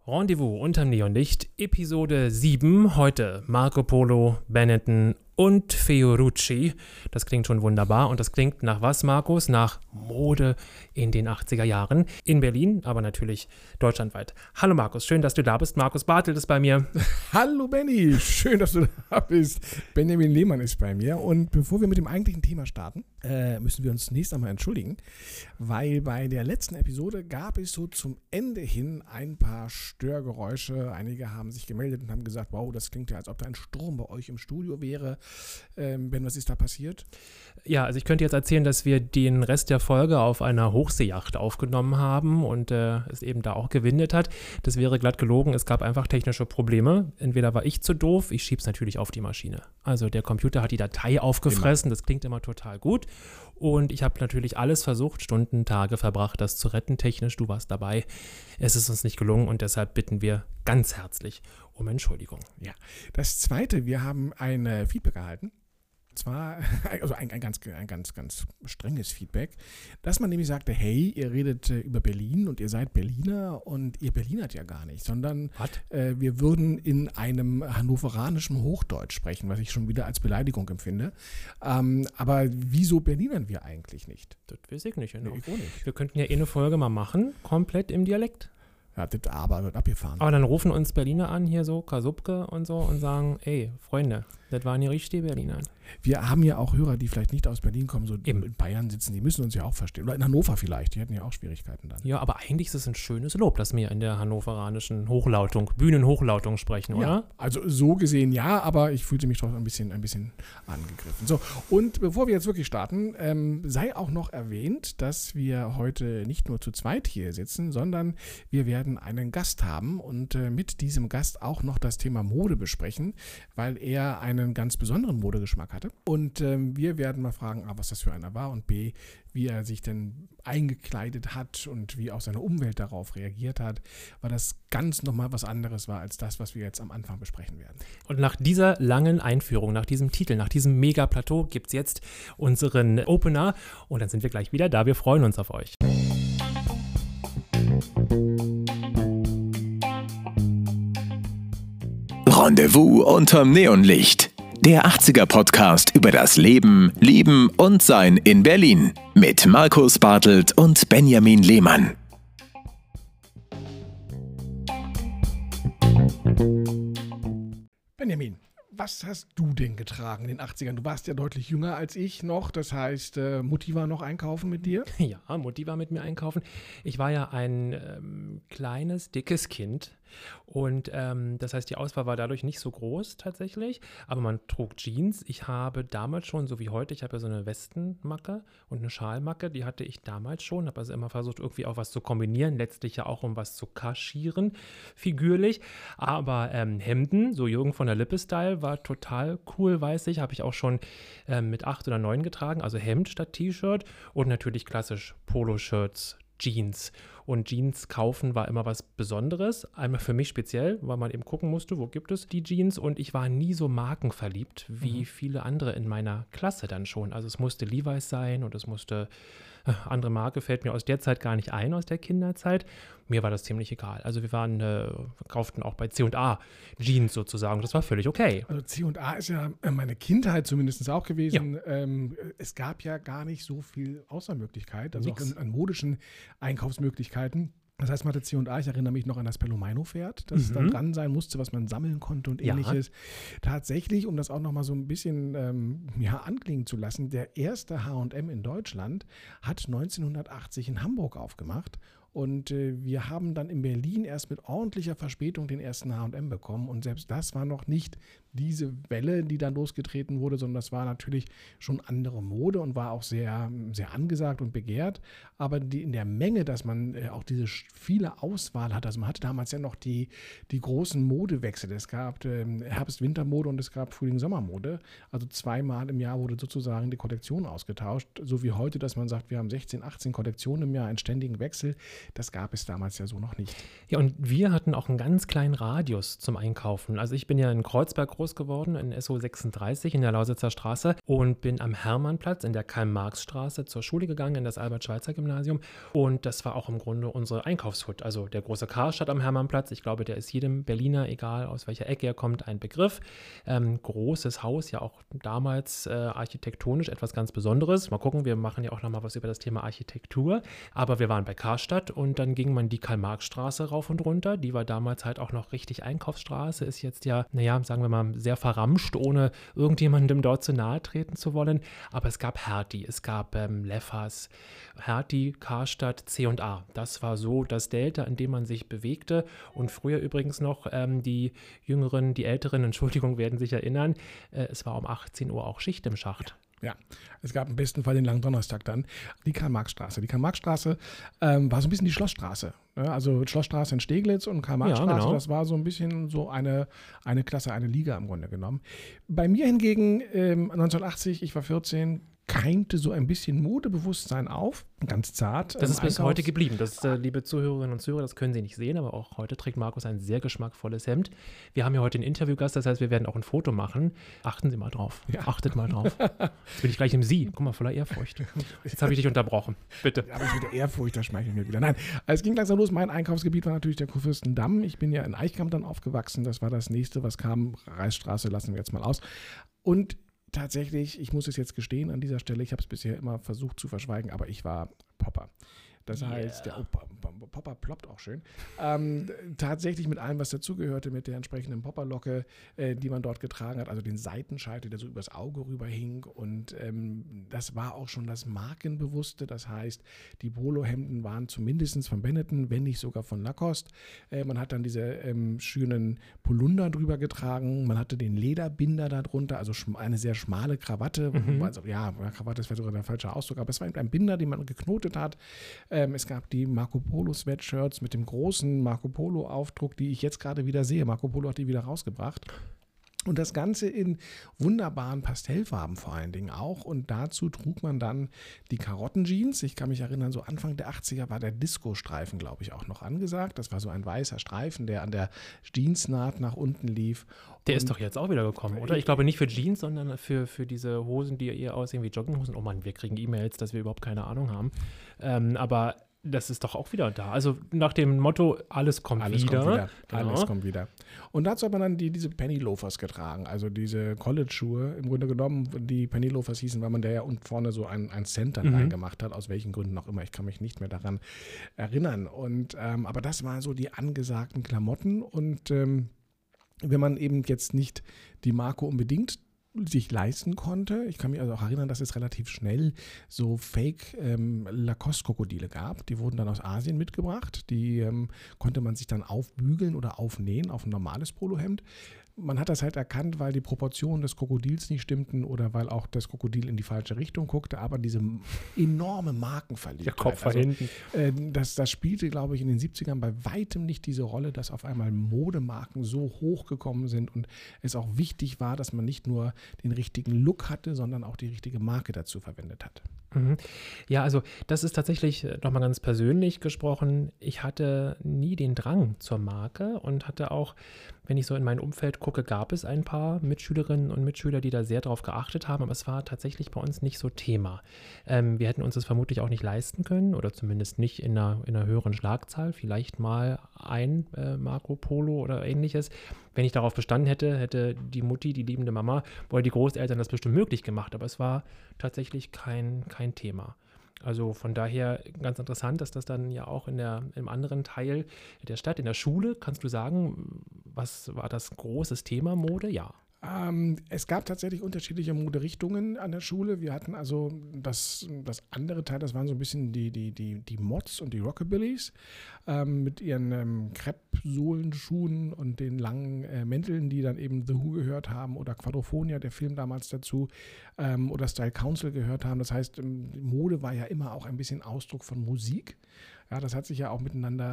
Rendezvous unterm Neonlicht, Episode 7, heute Marco Polo, Benetton und Fiorucci. Das klingt schon wunderbar und das klingt nach was, Markus? Nach Mode in den 80er Jahren in Berlin, aber natürlich deutschlandweit. Hallo Markus, schön, dass du da bist. Markus Bartelt ist bei mir. Hallo Benni, schön, dass du da bist. Benjamin Lehmann ist bei mir und bevor wir mit dem eigentlichen Thema starten, müssen wir uns zunächst einmal entschuldigen, weil bei der letzten Episode gab es so zum Ende hin ein paar Störgeräusche. Einige haben sich gemeldet und haben gesagt, wow, das klingt ja, als ob da ein Sturm bei euch im Studio wäre. Ben, was ist da passiert? Ja, also ich könnte jetzt erzählen, dass wir den Rest der Folge auf einer Hochseeyacht aufgenommen haben und es eben da auch gewindet hat. Das wäre glatt gelogen, es gab einfach technische Probleme. Entweder war ich zu doof, ich schieb's natürlich auf die Maschine. Also der Computer hat die Datei aufgefressen, das klingt immer total gut. Und ich habe natürlich alles versucht, Stunden, Tage verbracht, das zu retten technisch. Du warst dabei. Es ist uns nicht gelungen und deshalb bitten wir ganz herzlich um Entschuldigung. Ja, das Zweite, wir haben ein Feedback erhalten. Zwar, also ein ganz strenges Feedback, dass man nämlich sagte, hey, ihr redet über Berlin und ihr seid Berliner und ihr Berlinert ja gar nicht, sondern wir würden in einem hannoveranischen Hochdeutsch sprechen, was ich schon wieder als Beleidigung empfinde. Aber wieso Berlinern wir eigentlich nicht? Das weiß ich nicht, genau. Nee, ich auch nicht. Wir könnten ja eine Folge mal machen, komplett im Dialekt. Ja, das aber wird abgefahren. Aber dann rufen uns Berliner an, hier so, Kasubke und so, und sagen, ey, Freunde, das waren die richtigen Berliner. Wir haben ja auch Hörer, die vielleicht nicht aus Berlin kommen, so in Bayern sitzen, die müssen uns ja auch verstehen. Oder in Hannover vielleicht, die hätten ja auch Schwierigkeiten dann. Ja, aber eigentlich ist es ein schönes Lob, dass wir in der hannoveranischen Hochlautung, Bühnenhochlautung sprechen, oder? Ja, also so gesehen ja, aber ich fühlte mich doch ein bisschen angegriffen. So, und bevor wir jetzt wirklich starten, sei auch noch erwähnt, dass wir heute nicht nur zu zweit hier sitzen, sondern wir werden einen Gast haben und mit diesem Gast auch noch das Thema Mode besprechen, weil er einen ganz besonderen Modegeschmack hatte. Und wir werden mal fragen, A, was das für einer war und B, wie er sich denn eingekleidet hat und wie auch seine Umwelt darauf reagiert hat, weil das ganz nochmal was anderes war als das, was wir jetzt am Anfang besprechen werden. Und nach dieser langen Einführung, nach diesem Titel, nach diesem Mega-Plateau gibt es jetzt unseren Opener und dann sind wir gleich wieder da. Wir freuen uns auf euch. Rendezvous unterm Neonlicht. Der 80er-Podcast über das Leben, Lieben und Sein in Berlin mit Markus Bartelt und Benjamin Lehmann. Benjamin, was hast du denn getragen in den 80ern? Du warst ja deutlich jünger als ich noch, das heißt, Mutti war noch einkaufen mit dir? Ja, Mutti war mit mir einkaufen. Ich war ja ein kleines, dickes Kind. Und das heißt, die Auswahl war dadurch nicht so groß tatsächlich, aber man trug Jeans. Ich habe damals schon, so wie heute, ich habe ja so eine Westenmacke und eine Schalmacke, die hatte ich damals schon, habe also immer versucht, irgendwie auch was zu kombinieren, letztlich ja auch um was zu kaschieren, figürlich. Aber Hemden, so Jürgen von der Lippe-Style, war total cool, weiß ich, habe ich auch schon mit 8 oder 9 getragen, also Hemd statt T-Shirt und natürlich klassisch Poloshirts, Jeans. Und Jeans kaufen war immer was Besonderes. Einmal für mich speziell, weil man eben gucken musste, wo gibt es die Jeans. Und ich war nie so markenverliebt wie viele andere in meiner Klasse dann schon. Also es musste Levi's sein und es musste, andere Marke fällt mir aus der Zeit gar nicht ein, aus der Kinderzeit. Mir war das ziemlich egal. Also wir kauften auch bei C&A Jeans sozusagen. Das war völlig okay. Also C&A ist ja meine Kindheit zumindest auch gewesen. Ja. Es gab ja gar nicht so viel Auswahlmöglichkeit, also auch an modischen Einkaufsmöglichkeiten. Das heißt, man hatte C&A, ich erinnere mich noch an das Pelomino-Pferd, das dann dran sein musste, was man sammeln konnte und ähnliches. Ja. Tatsächlich, um das auch noch mal so ein bisschen anklingen zu lassen, der erste H&M in Deutschland hat 1980 in Hamburg aufgemacht. Und wir haben dann in Berlin erst mit ordentlicher Verspätung den ersten H&M bekommen. Und selbst das war noch nicht diese Welle, die dann losgetreten wurde, sondern das war natürlich schon andere Mode und war auch sehr, sehr angesagt und begehrt. Aber in der Menge, dass man auch diese viele Auswahl hat, also man hatte damals ja noch die großen Modewechsel. Es gab Herbst-Winter-Mode und es gab Frühling-Sommer-Mode. Also zweimal im Jahr wurde sozusagen die Kollektion ausgetauscht. So wie heute, dass man sagt, wir haben 16, 18 Kollektionen im Jahr, einen ständigen Wechsel. Das gab es damals ja so noch nicht. Ja, und wir hatten auch einen ganz kleinen Radius zum Einkaufen. Also ich bin ja in Kreuzberg groß geworden, in SO 36 in der Lausitzer Straße und bin am Hermannplatz in der Karl-Marx-Straße zur Schule gegangen, in das Albert-Schweitzer-Gymnasium. Und das war auch im Grunde unsere Einkaufshut. Also der große Karstadt am Hermannplatz, ich glaube, der ist jedem Berliner, egal aus welcher Ecke er kommt, ein Begriff. Großes Haus, ja auch damals architektonisch etwas ganz Besonderes. Mal gucken, wir machen ja auch nochmal was über das Thema Architektur. Aber wir waren bei Karstadt und dann ging man die Karl-Marx-Straße rauf und runter. Die war damals halt auch noch richtig Einkaufsstraße, ist jetzt ja, naja, sagen wir mal, sehr verramscht, ohne irgendjemandem dort zu nahe treten zu wollen. Aber es gab Hertie, es gab Leffers, Hertie, Karstadt, C&A. Das war so das Delta, in dem man sich bewegte. Und früher übrigens noch die Jüngeren, die Älteren, Entschuldigung, werden sich erinnern, es war um 18 Uhr auch Schicht im Schacht. Ja, es gab im besten Fall den langen Donnerstag dann, die Karl-Marx-Straße. Die Karl-Marx-Straße war so ein bisschen die Schlossstraße. Ne? Also Schlossstraße in Steglitz und Karl-Marx-Straße, ja, genau. Das war so ein bisschen so eine Klasse, eine Liga im Grunde genommen. Bei mir hingegen 1980, ich war 14, keimte so ein bisschen Modebewusstsein auf, ganz zart. Das ist bis heute geblieben. Das, liebe Zuhörerinnen und Zuhörer, das können Sie nicht sehen, aber auch heute trägt Markus ein sehr geschmackvolles Hemd. Wir haben ja heute einen Interviewgast, das heißt, wir werden auch ein Foto machen. Achten Sie mal drauf. Ja. Achtet mal drauf. Jetzt bin ich gleich im Sie. Guck mal, voller Ehrfurcht. Jetzt habe ich dich unterbrochen. Bitte. Ja, aber mit der Ehrfurcht, da schmeichel ich mir wieder. Nein, es ging langsam los. Mein Einkaufsgebiet war natürlich der Kurfürstendamm. Ich bin ja in Eichkamp dann aufgewachsen. Das war das nächste, was kam. Reichsstraße lassen wir jetzt mal aus. Und tatsächlich, ich muss es jetzt gestehen an dieser Stelle, ich habe es bisher immer versucht zu verschweigen, aber ich war Popper. Das heißt, der Popper ploppt auch schön. Tatsächlich mit allem, was dazugehörte, mit der entsprechenden Popperlocke, die man dort getragen hat, also den Seitenscheitel, der so übers Auge rüberhing. Und das war auch schon das Markenbewusste. Das heißt, die Polohemden waren zumindest von Benetton, wenn nicht sogar von Lacoste. Man hat dann diese schönen Polunder drüber getragen. Man hatte den Lederbinder darunter, also eine sehr schmale Krawatte. Also, ja, Krawatte ist vielleicht sogar der falsche Ausdruck, aber es war eben ein Binder, den man geknotet hat. Es gab die Marco Polo Sweatshirts mit dem großen Marco Polo Aufdruck, die ich jetzt gerade wieder sehe. Marco Polo hat die wieder rausgebracht. Und das Ganze in wunderbaren Pastellfarben vor allen Dingen auch. Und dazu trug man dann die Karottenjeans. Ich kann mich erinnern, so Anfang der 80er war der Disco-Streifen, glaube ich, auch noch angesagt. Das war so ein weißer Streifen, der an der Jeansnaht nach unten lief. Der ist doch jetzt auch wieder gekommen, oder? Ich glaube nicht für Jeans, sondern für diese Hosen, die eher aussehen wie Jogginghosen. Oh Mann, wir kriegen E-Mails, dass wir überhaupt keine Ahnung haben. Aber das ist doch auch wieder da. Also nach dem Motto, alles kommt wieder. Genau. Alles kommt wieder. Und dazu hat man dann diese Penny Loafers getragen, also diese College-Schuhe im Grunde genommen, die Penny Loafers hießen, weil man da ja unten vorne so ein Cent dann reingemacht hat, aus welchen Gründen auch immer. Ich kann mich nicht mehr daran erinnern. Und aber das waren so die angesagten Klamotten. Und wenn man eben jetzt nicht die Marke unbedingt sich leisten konnte. Ich kann mich also auch erinnern, dass es relativ schnell so Fake Lacoste-Krokodile gab. Die wurden dann aus Asien mitgebracht. Die konnte man sich dann aufbügeln oder aufnähen auf ein normales Polohemd. Man hat das halt erkannt, weil die Proportionen des Krokodils nicht stimmten oder weil auch das Krokodil in die falsche Richtung guckte, aber diese enorme Markenverliebtheit. Der Kopf war hinten. Das spielte, glaube ich, in den 70ern bei weitem nicht diese Rolle, dass auf einmal Modemarken so hochgekommen sind und es auch wichtig war, dass man nicht nur den richtigen Look hatte, sondern auch die richtige Marke dazu verwendet hat. Ja, also das ist tatsächlich nochmal ganz persönlich gesprochen. Ich hatte nie den Drang zur Marke und hatte auch, wenn ich so in mein Umfeld gucke, gab es ein paar Mitschülerinnen und Mitschüler, die da sehr drauf geachtet haben, aber es war tatsächlich bei uns nicht so Thema. Wir hätten uns das vermutlich auch nicht leisten können oder zumindest nicht in einer höheren Schlagzahl, vielleicht mal ein Marco Polo oder ähnliches. Wenn ich darauf bestanden hätte die Mutti, die liebende Mama oder die Großeltern das bestimmt möglich gemacht, aber es war tatsächlich kein Thema. Also von daher ganz interessant, dass das dann ja auch im anderen Teil der Stadt, in der Schule, kannst du sagen, was war das großes Thema Mode? Ja. Es gab tatsächlich unterschiedliche Moderichtungen an der Schule. Wir hatten also das andere Teil, das waren so ein bisschen die Mods und die Rockabillys mit ihren Crepe-Sohlenschuhen und den langen Mänteln, die dann eben The Who gehört haben oder Quadrophonia, der Film damals dazu, oder Style Council gehört haben. Das heißt, Mode war ja immer auch ein bisschen Ausdruck von Musik. Ja, das hat sich ja auch miteinander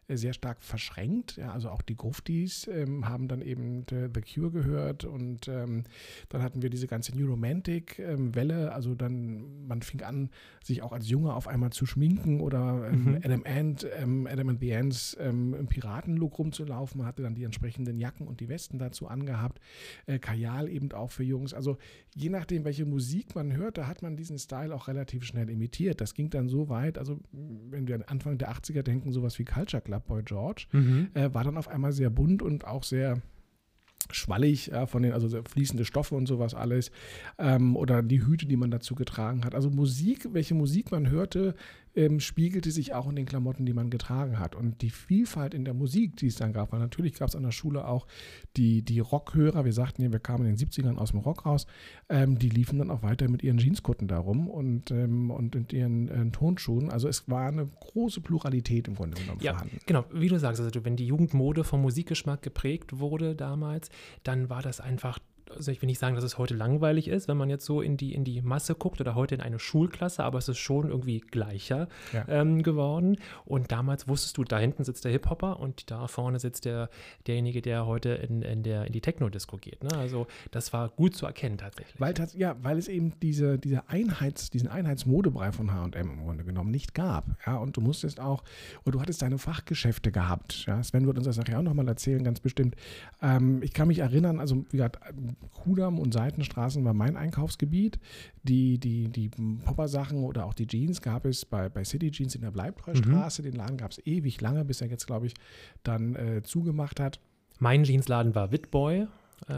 sehr stark verschränkt. Ja, also auch die Gruftis haben dann eben The Cure gehört und dann hatten wir diese ganze New Romantic-Welle. Also dann, man fing an, sich auch als Junge auf einmal zu schminken oder Adam and the Ants im Piratenlook rumzulaufen. Man hatte dann die entsprechenden Jacken und die Westen dazu angehabt. Kajal eben auch für Jungs. Also je nachdem, welche Musik man hört, da hat man diesen Style auch relativ schnell imitiert. Das ging dann so weit, also wenn wir an Anfang der 80er denken, sowas wie Culture Club Boy George, war dann auf einmal sehr bunt und auch sehr schwallig, ja, also fließende Stoffe und sowas alles, oder die Hüte, die man dazu getragen hat. Also welche Musik man hörte, spiegelte sich auch in den Klamotten, die man getragen hat. Und die Vielfalt in der Musik, die es dann gab, weil natürlich gab es an der Schule auch die Rockhörer, wir sagten ja, wir kamen in den 70ern aus dem Rock raus, die liefen dann auch weiter mit ihren Jeanskutten da rum und in ihren Tonschuhen. Also es war eine große Pluralität im Grunde genommen vorhanden. Genau, wie du sagst, also wenn die Jugendmode vom Musikgeschmack geprägt wurde damals, dann war das einfach, also ich will nicht sagen, dass es heute langweilig ist, wenn man jetzt so in die Masse guckt oder heute in eine Schulklasse, aber es ist schon irgendwie gleicher geworden. Und damals wusstest du, da hinten sitzt der Hip-Hopper und da vorne sitzt derjenige, der heute in die Techno-Disco geht. Ne? Also das war gut zu erkennen tatsächlich. Weil es eben diesen Einheitsmodebrei von H&M im Grunde genommen nicht gab. Ja? Und du hattest deine Fachgeschäfte gehabt. Ja? Sven wird uns das nachher auch nochmal erzählen, ganz bestimmt. Ich kann mich erinnern, also wie gesagt, Kudamm und Seitenstraßen war mein Einkaufsgebiet. Die Popper-Sachen oder auch die Jeans gab es bei City Jeans in der Bleibtreustraße. Den Laden gab es ewig lange, bis er jetzt, glaube ich, dann zugemacht hat. Mein Jeansladen war Witboy.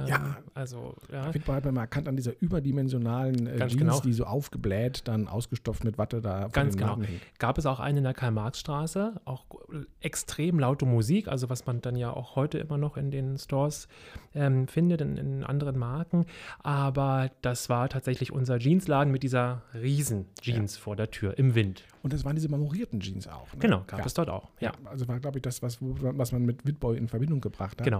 Witboy hat man mal erkannt an dieser überdimensionalen Jeans, die so aufgebläht, dann ausgestopft mit Watte da vor dem Laden hängt. Gab es auch einen in der Karl-Marx-Straße, auch extrem laute Musik, also was man dann ja auch heute immer noch in den Stores findet, in anderen Marken, aber das war tatsächlich unser Jeansladen mit dieser riesen Jeans vor der Tür im Wind. Und das waren diese marmorierten Jeans auch. Ne? Genau, gab es dort auch. Ja. Also war, glaube ich, das, was man mit Witboy in Verbindung gebracht hat. Genau.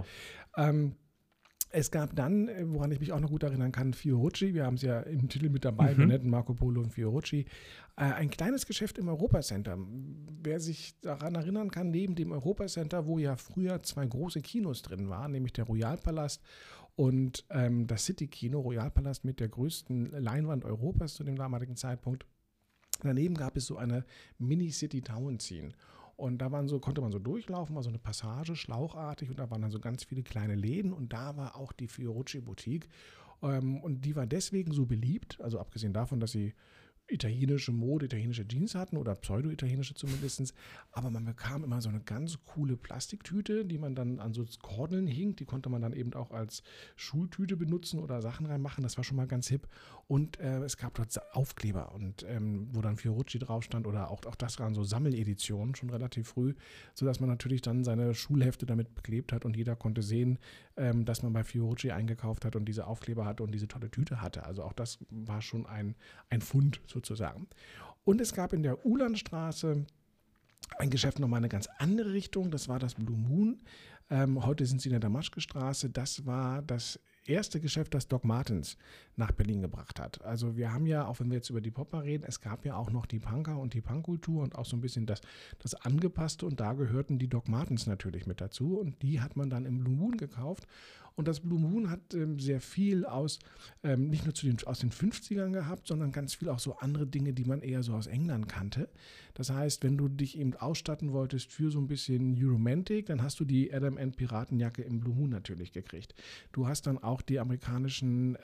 Es gab dann, woran ich mich auch noch gut erinnern kann, Fiorucci, wir haben es ja im Titel mit dabei, wir nennen Marco Polo und Fiorucci, ein kleines Geschäft im Europacenter. Wer sich daran erinnern kann, neben dem Europacenter, wo ja früher 2 große Kinos drin waren, nämlich der Royalpalast und das City-Kino, Royalpalast mit der größten Leinwand Europas zu dem damaligen Zeitpunkt. Daneben gab es so eine Mini-City-Town-Scene. Und da konnte man so durchlaufen, war so eine Passage, schlauchartig, und da waren dann so ganz viele kleine Läden und da war auch die Fiorucci-Boutique. Und die war deswegen so beliebt, also abgesehen davon, dass sie italienische Mode, italienische Jeans hatten oder pseudo-italienische zumindest, aber man bekam immer so eine ganz coole Plastiktüte, die man dann an so Kordeln hing, die konnte man dann eben auch als Schultüte benutzen oder Sachen reinmachen, das war schon mal ganz hip. Und es gab dort Aufkleber, und wo dann Fiorucci drauf stand, oder auch das waren so Sammeleditionen schon relativ früh, sodass man natürlich dann seine Schulhefte damit beklebt hat und jeder konnte sehen, dass man bei Fiorucci eingekauft hat und diese Aufkleber hatte und diese tolle Tüte hatte. Also auch das war schon ein Fund sozusagen. Und es gab in der Uhlandstraße ein Geschäft nochmal eine ganz andere Richtung, das war das Blue Moon. Heute sind sie in der Damaschke-Straße. Das war das erste Geschäft, das Doc Martens nach Berlin gebracht hat. Also wir haben ja, auch wenn wir jetzt über die Popper reden, es gab ja auch noch die Punker und die Punkkultur und auch so ein bisschen das Angepasste, und da gehörten die Doc Martens natürlich mit dazu, und die hat man dann im Blue Moon gekauft. Und das Blue Moon hat sehr viel nicht nur aus den 50ern gehabt, sondern ganz viel auch so andere Dinge, die man eher so aus England kannte. Das heißt, wenn du dich eben ausstatten wolltest für so ein bisschen New Romantic, dann hast du die Adam & Piratenjacke im Blue Moon natürlich gekriegt. Du hast dann auch die amerikanischen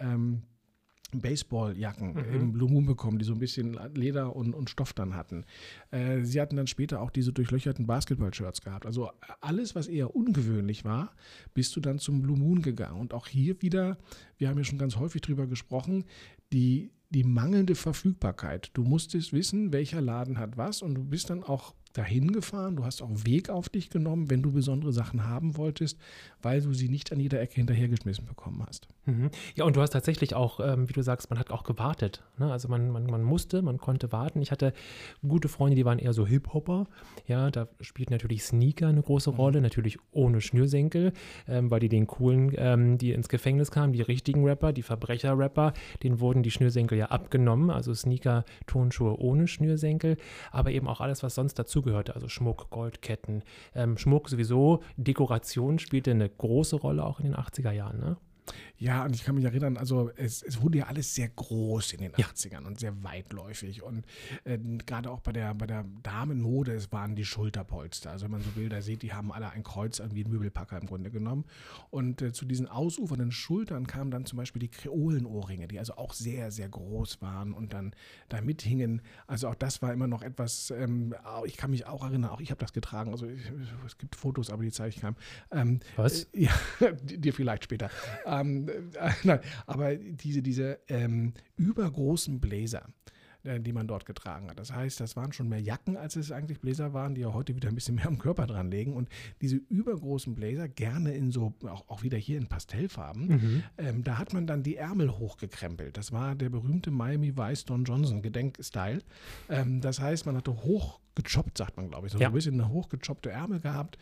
Baseballjacken im Blue Moon bekommen, die so ein bisschen Leder und Stoff dann hatten. Sie hatten dann später auch diese durchlöcherten Basketball-Shirts gehabt. Also alles, was eher ungewöhnlich war, bist du dann zum Blue Moon gegangen. Und auch hier wieder, wir haben ja schon ganz häufig drüber gesprochen, die mangelnde Verfügbarkeit. Du musstest wissen, welcher Laden hat was, und du bist dann auch dahin gefahren, du hast auch Weg auf dich genommen, wenn du besondere Sachen haben wolltest, weil du sie nicht an jeder Ecke hinterhergeschmissen bekommen hast. Ja, und du hast tatsächlich auch, wie du sagst, man hat auch gewartet. Ne? Also man konnte warten. Ich hatte gute Freunde, die waren eher so Hip-Hopper. Ja, da spielt natürlich Sneaker eine große Rolle, natürlich ohne Schnürsenkel, weil die den coolen, die ins Gefängnis kamen, die richtigen Rapper, die Verbrecher-Rapper, denen wurden die Schnürsenkel ja abgenommen, also Sneaker, Turnschuhe ohne Schnürsenkel, aber eben auch alles, was sonst dazu dazugehörte, also Schmuck, Goldketten, Schmuck sowieso, Dekoration spielte eine große Rolle auch in den 80er Jahren, ne? Ja, und ich kann mich erinnern, also es wurde ja alles sehr groß in den 80ern und sehr weitläufig. Und gerade auch bei der Damenmode, es waren die Schulterpolster. Also wenn man so Bilder sieht, die haben alle ein Kreuz wie ein Möbelpacker im Grunde genommen. Und zu diesen ausufernden Schultern kamen dann zum Beispiel die Kreolenohrringe, die also auch sehr, sehr groß waren und dann da mithingen. Also auch das war immer noch etwas, ich kann mich auch erinnern, auch ich habe das getragen. Also es gibt Fotos, aber die zeige ich keinem. Was? Ja, dir vielleicht später. Nein, aber diese übergroßen Bläser, die man dort getragen hat. Das heißt, das waren schon mehr Jacken, als es eigentlich Bläser waren, die ja heute wieder ein bisschen mehr am Körper dran legen. Und diese übergroßen Bläser, gerne in so, auch wieder hier in Pastellfarben, da hat man dann die Ärmel hochgekrempelt. Das war der berühmte Miami Vice Don Johnson Gedenkstyle. Das heißt, man hatte hochgechoppt, sagt man, glaube ich, so ein bisschen eine hochgechoppte Ärmel gehabt.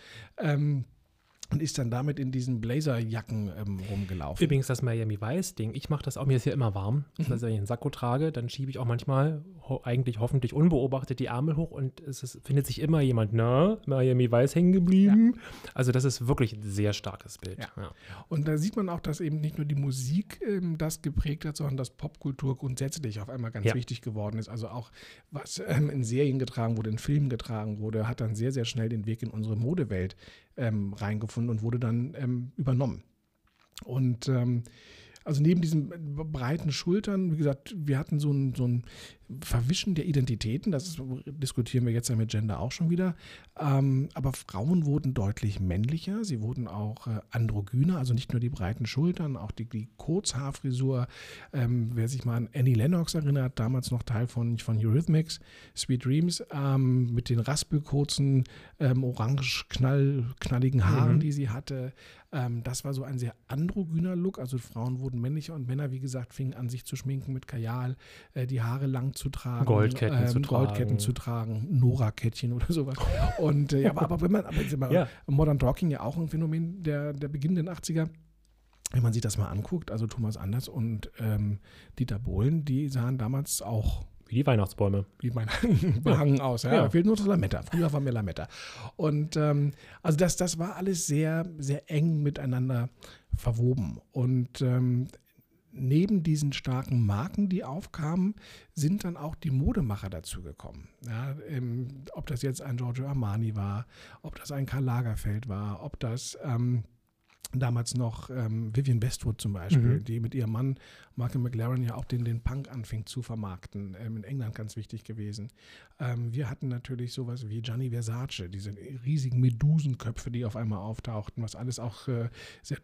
Und ist dann damit in diesen Blazerjacken rumgelaufen. Übrigens das Miami Vice-Ding, ich mache das auch, mir ist ja immer warm. Also wenn ich einen Sakko trage, dann schiebe ich auch manchmal, eigentlich hoffentlich unbeobachtet, die Ärmel hoch und findet sich immer jemand, Miami Vice hängen geblieben. Ja. Also das ist wirklich ein sehr starkes Bild. Ja. Ja. Und da sieht man auch, dass eben nicht nur die Musik das geprägt hat, sondern dass Popkultur grundsätzlich auf einmal ganz wichtig geworden ist. Also auch, was in Serien getragen wurde, in Filmen getragen wurde, hat dann sehr, sehr schnell den Weg in unsere Modewelt reingefunden und wurde dann übernommen. Und also neben diesen breiten Schultern, wie gesagt, wir hatten so ein Verwischen der Identitäten, diskutieren wir jetzt ja mit Gender auch schon wieder, aber Frauen wurden deutlich männlicher, sie wurden auch androgyner, also nicht nur die breiten Schultern, auch die Kurzhaarfrisur, wer sich mal an Annie Lennox erinnert, damals noch Teil von Eurythmics, Sweet Dreams, mit den raspelkurzen, orange knalligen Haaren, die sie hatte. Das war so ein sehr androgyner Look, also Frauen wurden männlicher und Männer, wie gesagt, fingen an, sich zu schminken mit Kajal, die Haare lang zu tragen, Goldketten zu tragen, Nora-Kettchen oder sowas. Und aber Modern Talking ja auch ein Phänomen der beginnenden 80er. Wenn man sich das mal anguckt, also Thomas Anders und Dieter Bohlen, die sahen damals auch wie die Weihnachtsbäume. Behangen aus. Ja. Fehlt nur das Lametta. Früher war mehr Lametta. Und also das war alles sehr, sehr eng miteinander verwoben. Und neben diesen starken Marken, die aufkamen, sind dann auch die Modemacher dazugekommen. Ja, ob das jetzt ein Giorgio Armani war, ob das ein Karl Lagerfeld war, ob das damals noch Vivienne Westwood zum Beispiel, die mit ihrem Mann Malcolm McLaren ja auch den Punk anfing zu vermarkten, in England ganz wichtig gewesen. Wir hatten natürlich sowas wie Gianni Versace, diese riesigen Medusenköpfe, die auf einmal auftauchten, was alles auch sehr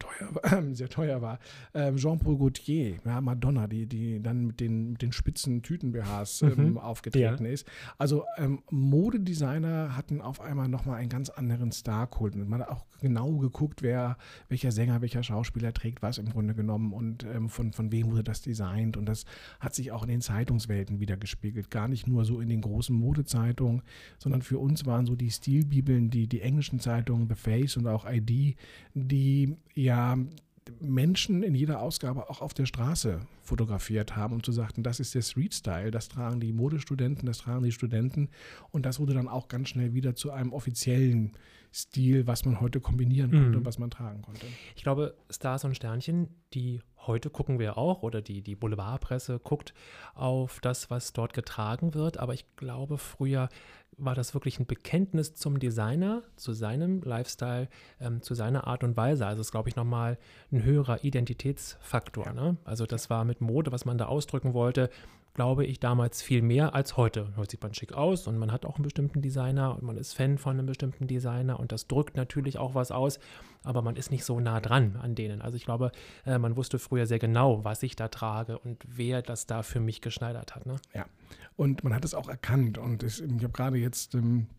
teuer war. Jean-Paul Gaultier, ja, Madonna, die dann mit den spitzen Tüten-BHs aufgetreten ist. Also Modedesigner hatten auf einmal nochmal einen ganz anderen Star-Kult. Man hat auch genau geguckt, welcher Sänger, welcher Schauspieler trägt was im Grunde genommen und von wem wurde das designt. Und das hat sich auch in den Zeitungswelten wieder gespiegelt. Gar nicht nur so in den großen Modezeitungen, sondern für uns waren so die Stilbibeln, die englischen Zeitungen, The Face und auch ID, die ja Menschen in jeder Ausgabe auch auf der Straße fotografiert haben und so sagten, das ist der Street-Style, das tragen die Modestudenten, das tragen die Studenten und das wurde dann auch ganz schnell wieder zu einem offiziellen Stil, was man heute kombinieren konnte und was man tragen konnte. Ich glaube, Stars und Sternchen, die heute gucken wir auch oder die Boulevardpresse guckt auf das, was dort getragen wird, aber ich glaube, früher war das wirklich ein Bekenntnis zum Designer, zu seinem Lifestyle, zu seiner Art und Weise. Also es ist, glaube ich, nochmal ein höherer Identitätsfaktor. Ja. Ne? Also das war mit Mode, was man da ausdrücken wollte, glaube ich, damals viel mehr als heute. Heute sieht man schick aus und man hat auch einen bestimmten Designer und man ist Fan von einem bestimmten Designer und das drückt natürlich auch was aus, aber man ist nicht so nah dran an denen. Also ich glaube, man wusste früher sehr genau, was ich da trage und wer das da für mich geschneidert hat. Ne? Ja, und man hat es auch erkannt und ich habe gerade jetzt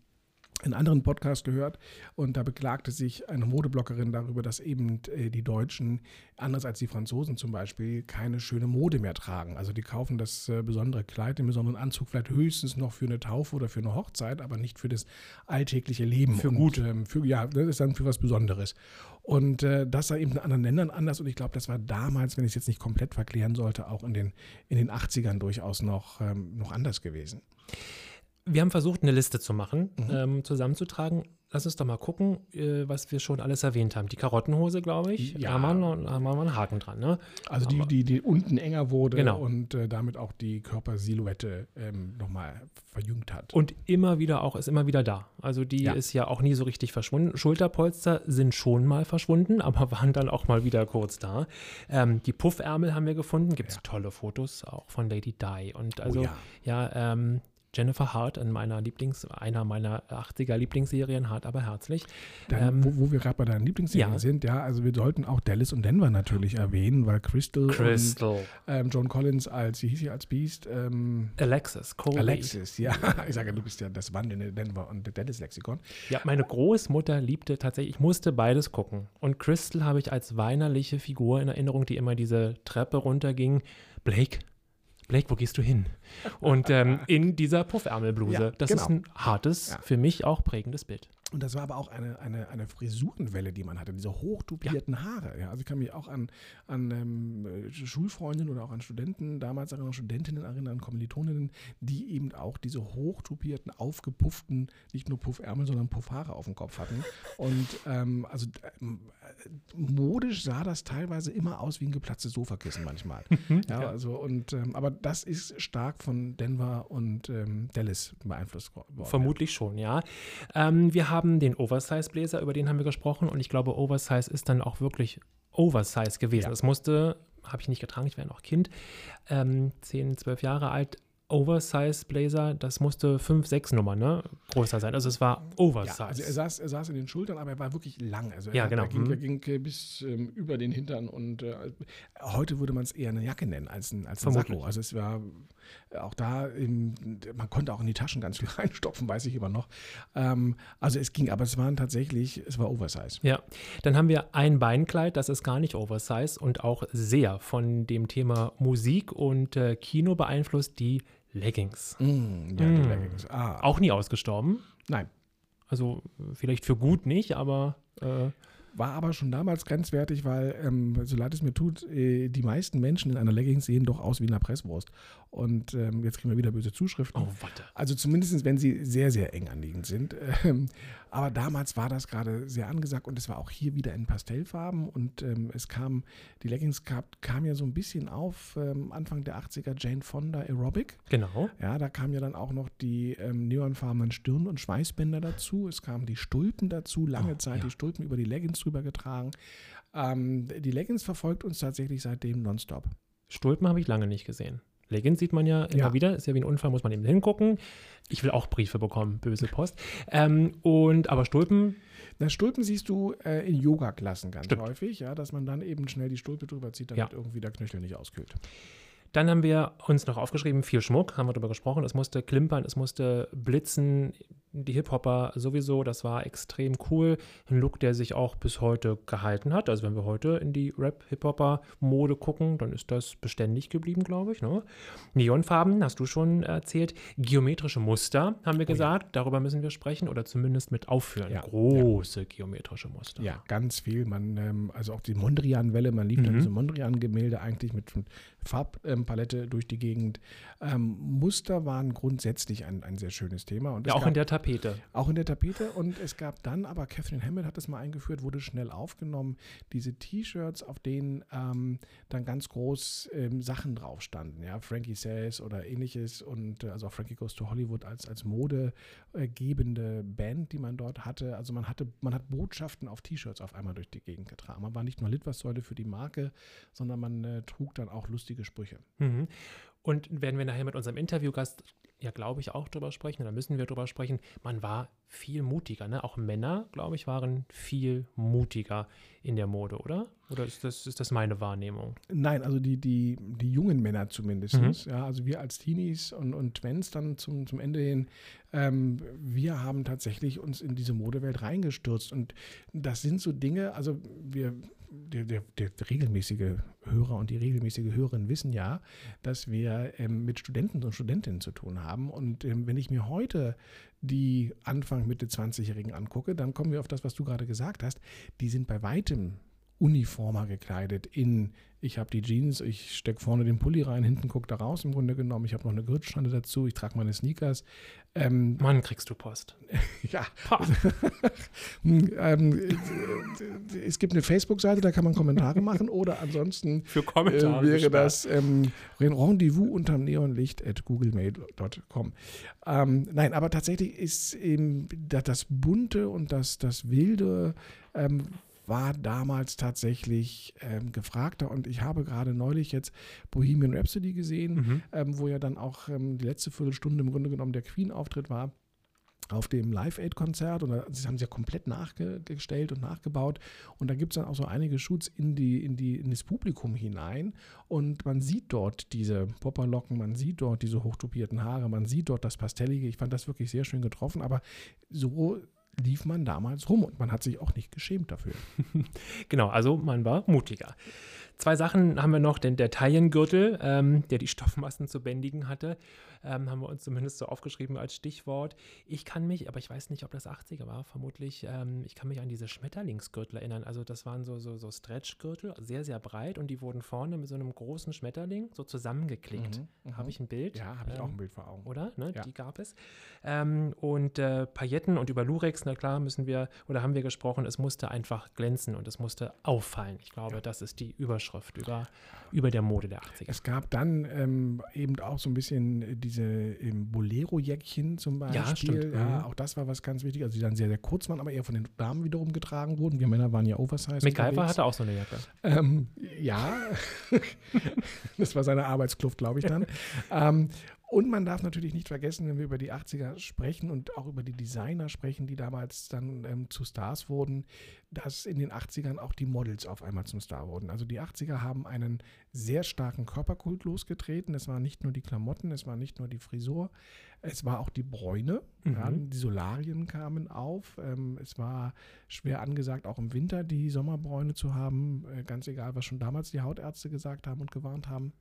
einen anderen Podcast gehört und da beklagte sich eine Modebloggerin darüber, dass eben die Deutschen, anders als die Franzosen zum Beispiel, keine schöne Mode mehr tragen. Also die kaufen das besondere Kleid, den besonderen Anzug vielleicht höchstens noch für eine Taufe oder für eine Hochzeit, aber nicht für das alltägliche Leben. Für gut. Das ist dann für was Besonderes. Und das sei eben in anderen Ländern anders und ich glaube, das war damals, wenn ich es jetzt nicht komplett verklären sollte, auch in den 80ern durchaus noch anders gewesen. Wir haben versucht, eine Liste zu machen, zusammenzutragen. Lass uns doch mal gucken, was wir schon alles erwähnt haben. Die Karottenhose, glaube ich, Ja. haben wir einen Haken dran. Ne? Also die unten enger wurde Genau. und damit auch die Körpersilhouette nochmal verjüngt hat. Und ist immer wieder da. Also die ist ja auch nie so richtig verschwunden. Schulterpolster sind schon mal verschwunden, aber waren dann auch mal wieder kurz da. Die Puffärmel haben wir gefunden. Gibt es tolle Fotos auch von Lady Di. Und also Jennifer Hart in einer meiner 80er Lieblingsserien, Hart aber herzlich. Dann, wo wir gerade bei deinen Lieblingsserien sind, also wir sollten auch Dallas und Denver natürlich erwähnen, weil Crystal. Und Joan Collins wie hieß sie als Beast? Alexis Coley. Alexis, ja. Ich sage, du bist ja das wandelnde Denver und Dallas-Lexikon. Ja, meine Großmutter liebte tatsächlich, ich musste beides gucken. Und Crystal habe ich als weinerliche Figur in Erinnerung, die immer diese Treppe runterging. Blake, wo gehst du hin? Und in dieser Puffärmelbluse. Ja, das ist ein hartes, für mich auch prägendes Bild. Und das war aber auch eine Frisurenwelle, die man hatte, diese hochtupierten Haare. Ja, also ich kann mich auch an Schulfreundinnen oder auch an Studenten, damals erinnern, Studentinnen erinnern, Kommilitoninnen, die eben auch diese hochtupierten, aufgepufften, nicht nur Puffärmel, sondern Puffhaare auf dem Kopf hatten. Und modisch sah das teilweise immer aus wie ein geplatztes Sofakissen manchmal. Aber das ist stark von Denver und Dallas beeinflusst worden. Vermutlich schon, ja. Wir haben den Oversize-Bläser, über den haben wir gesprochen, und ich glaube, Oversize ist dann auch wirklich Oversize gewesen. Es musste, habe ich nicht getragen, ich war noch Kind, 10, 12 Jahre alt, Oversize-Blazer, das musste 5, 6 Nummern größer sein. Also es war Oversize. Ja, also er saß in den Schultern, aber er war wirklich lang. Also genau. Er ging bis über den Hintern und heute würde man es eher eine Jacke nennen als ein Sakko. Also es war auch da, man konnte auch in die Taschen ganz viel reinstopfen, weiß ich immer noch. Also es ging, aber es war Oversize. Ja, dann haben wir ein Beinkleid, das ist gar nicht Oversize und auch sehr von dem Thema Musik und Kino beeinflusst, die Leggings. Die Leggings. Auch nie ausgestorben. Nein. Also vielleicht für gut nicht, aber war aber schon damals grenzwertig, weil, so leid es mir tut, die meisten Menschen in einer Leggings sehen doch aus wie eine Presswurst. Und jetzt kriegen wir wieder böse Zuschriften. Oh, warte. Also zumindest, wenn sie sehr, sehr eng anliegend sind. Aber damals war das gerade sehr angesagt und es war auch hier wieder in Pastellfarben und die Leggings kam ja so ein bisschen auf, Anfang der 80er, Jane Fonda Aerobic. Genau. Ja, da kamen ja dann auch noch die neonfarbenen Stirn- und Schweißbänder dazu. Es kamen die Stulpen dazu, lange Zeit die Stulpen über die Leggings drüber getragen. Die Leggings verfolgt uns tatsächlich seitdem nonstop. Stulpen habe ich lange nicht gesehen. Leggings sieht man ja immer wieder, ist ja wie ein Unfall, muss man eben hingucken. Ich will auch Briefe bekommen, böse Post. Aber Stulpen? Stulpen siehst du in Yoga-Klassen ganz häufig, ja, dass man dann eben schnell die Stulpe drüber zieht, damit irgendwie der Knöchel nicht auskühlt. Dann haben wir uns noch aufgeschrieben, viel Schmuck, haben wir darüber gesprochen. Es musste klimpern, es musste blitzen. Die Hip-Hopper sowieso, das war extrem cool. Ein Look, der sich auch bis heute gehalten hat. Also wenn wir heute in die Rap-Hip-Hopper-Mode gucken, dann ist das beständig geblieben, glaube ich. Ne? Neonfarben, hast du schon erzählt. Geometrische Muster, haben wir gesagt. Darüber müssen wir sprechen oder zumindest mit aufführen. Ja. Große geometrische Muster. Ja, ganz viel. Also auch die Mondrian-Welle, man lief dann diese Mondrian-Gemälde eigentlich mit Farbpalette durch die Gegend. Muster waren grundsätzlich ein sehr schönes Thema. Und auch in der Tapete. Auch in der Tapete. Und es gab dann, aber Catherine Hammett hat das mal eingeführt, wurde schnell aufgenommen, diese T-Shirts, auf denen dann ganz groß Sachen drauf standen. Ja? Frankie Says oder ähnliches. Und also auch Frankie Goes to Hollywood als modegebende Band, die man dort hatte. Also man hat Botschaften auf T-Shirts auf einmal durch die Gegend getragen. Man war nicht nur Litfaßsäule für die Marke, sondern man trug dann auch lustige Sprüche. Mhm. Und werden wir nachher mit unserem Interviewgast, glaube ich, auch drüber sprechen, oder müssen wir drüber sprechen, man war viel mutiger, ne? Auch Männer, glaube ich, waren viel mutiger in der Mode, oder? Oder ist das meine Wahrnehmung? Nein, also die jungen Männer zumindest, ja, also wir als Teenies und Twents dann zum Ende hin, wir haben tatsächlich uns in diese Modewelt reingestürzt und das sind so Dinge, also der regelmäßige Hörer und die regelmäßige Hörerin wissen ja, dass wir mit Studenten und Studentinnen zu tun haben. Und wenn ich mir heute die Anfang, Mitte 20-Jährigen angucke, dann kommen wir auf das, was du gerade gesagt hast. Die sind bei weitem uniformer gekleidet ich habe die Jeans, ich stecke vorne den Pulli rein, hinten guckt da raus im Grunde genommen. Ich habe noch eine Gürtelschnalle dazu, ich trage meine Sneakers. Mann, kriegst du Post. Ja. Es gibt eine Facebook-Seite, da kann man Kommentare machen oder ansonsten für Kommentare wäre das Rendezvous unterm Neonlicht @googlemail.com. Nein, aber tatsächlich ist eben das Bunte und das Wilde war damals tatsächlich gefragter und ich habe gerade neulich jetzt Bohemian Rhapsody gesehen, wo ja dann auch die letzte Viertelstunde im Grunde genommen der Queen-Auftritt war auf dem Live-Aid-Konzert und das haben sie ja komplett nachgestellt und nachgebaut und da gibt es dann auch so einige Shoots in das Publikum hinein und man sieht dort diese Popperlocken, man sieht dort diese hochtopierten Haare, man sieht dort das Pastellige, ich fand das wirklich sehr schön getroffen, aber so lief man damals rum und man hat sich auch nicht geschämt dafür. Genau, also man war mutiger. 2 Sachen haben wir noch, denn der Taillengürtel, der die Stoffmassen zu bändigen hatte, haben wir uns zumindest so aufgeschrieben als Stichwort. Ich kann mich, aber ich weiß nicht, ob das 80er war, vermutlich, ich kann mich an diese Schmetterlingsgürtel erinnern. Also das waren so Stretchgürtel, sehr, sehr breit und die wurden vorne mit so einem großen Schmetterling so zusammengeklickt. Habe ich ein Bild? Ja, habe ich auch ein Bild vor Augen. Oder? Ne? Ja. Die gab es. Und Pailletten und über Lurex, na klar, haben wir gesprochen, es musste einfach glänzen und es musste auffallen. Ich glaube, das ist die Überschrift über der Mode der 80er. Es gab dann eben auch so ein bisschen diese Bolero-Jäckchen zum Beispiel. Ja, stimmt. Ja, auch das war was ganz wichtig. Also die dann sehr, sehr kurz waren, aber eher von den Damen wiederum getragen wurden. Wir Männer waren ja Oversize. MacGyver hatte auch so eine Jacke. Ja, das war seine Arbeitskluft, glaube ich dann. Und man darf natürlich nicht vergessen, wenn wir über die 80er sprechen und auch über die Designer sprechen, die damals dann zu Stars wurden, dass in den 80ern auch die Models auf einmal zum Star wurden. Also die 80er haben einen sehr starken Körperkult losgetreten. Es waren nicht nur die Klamotten, es war nicht nur die Frisur, es war auch die Bräune. Ja, die Solarien kamen auf. Es war schwer angesagt, auch im Winter die Sommerbräune zu haben, ganz egal, was schon damals die Hautärzte gesagt haben und gewarnt haben.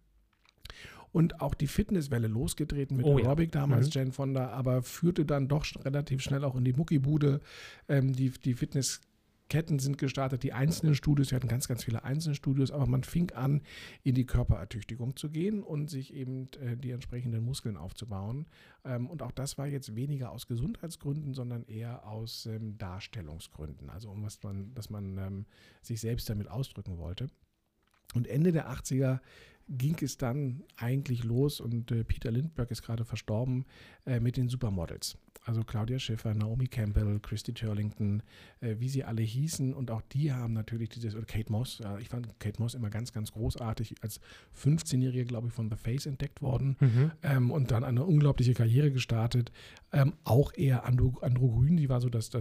Und auch die Fitnesswelle losgetreten mit Aerobic damals, Jane Fonda, aber führte dann doch relativ schnell auch in die Muckibude. Die Fitnessketten sind gestartet, die einzelnen Studios, wir hatten ganz, ganz viele einzelne Studios, aber man fing an, in die Körperertüchtigung zu gehen und sich eben die entsprechenden Muskeln aufzubauen. Und auch das war jetzt weniger aus Gesundheitsgründen, sondern eher aus Darstellungsgründen, also dass man sich selbst damit ausdrücken wollte. Und Ende der 80er ging es dann eigentlich los und Peter Lindbergh ist gerade verstorben mit den Supermodels. Also Claudia Schiffer, Naomi Campbell, Christy Turlington, wie sie alle hießen und auch die haben natürlich oder Kate Moss, ich fand Kate Moss immer ganz, ganz großartig, als 15-Jährige, glaube ich, von The Face entdeckt worden und dann eine unglaubliche Karriere gestartet. Auch eher androgyn, die war so das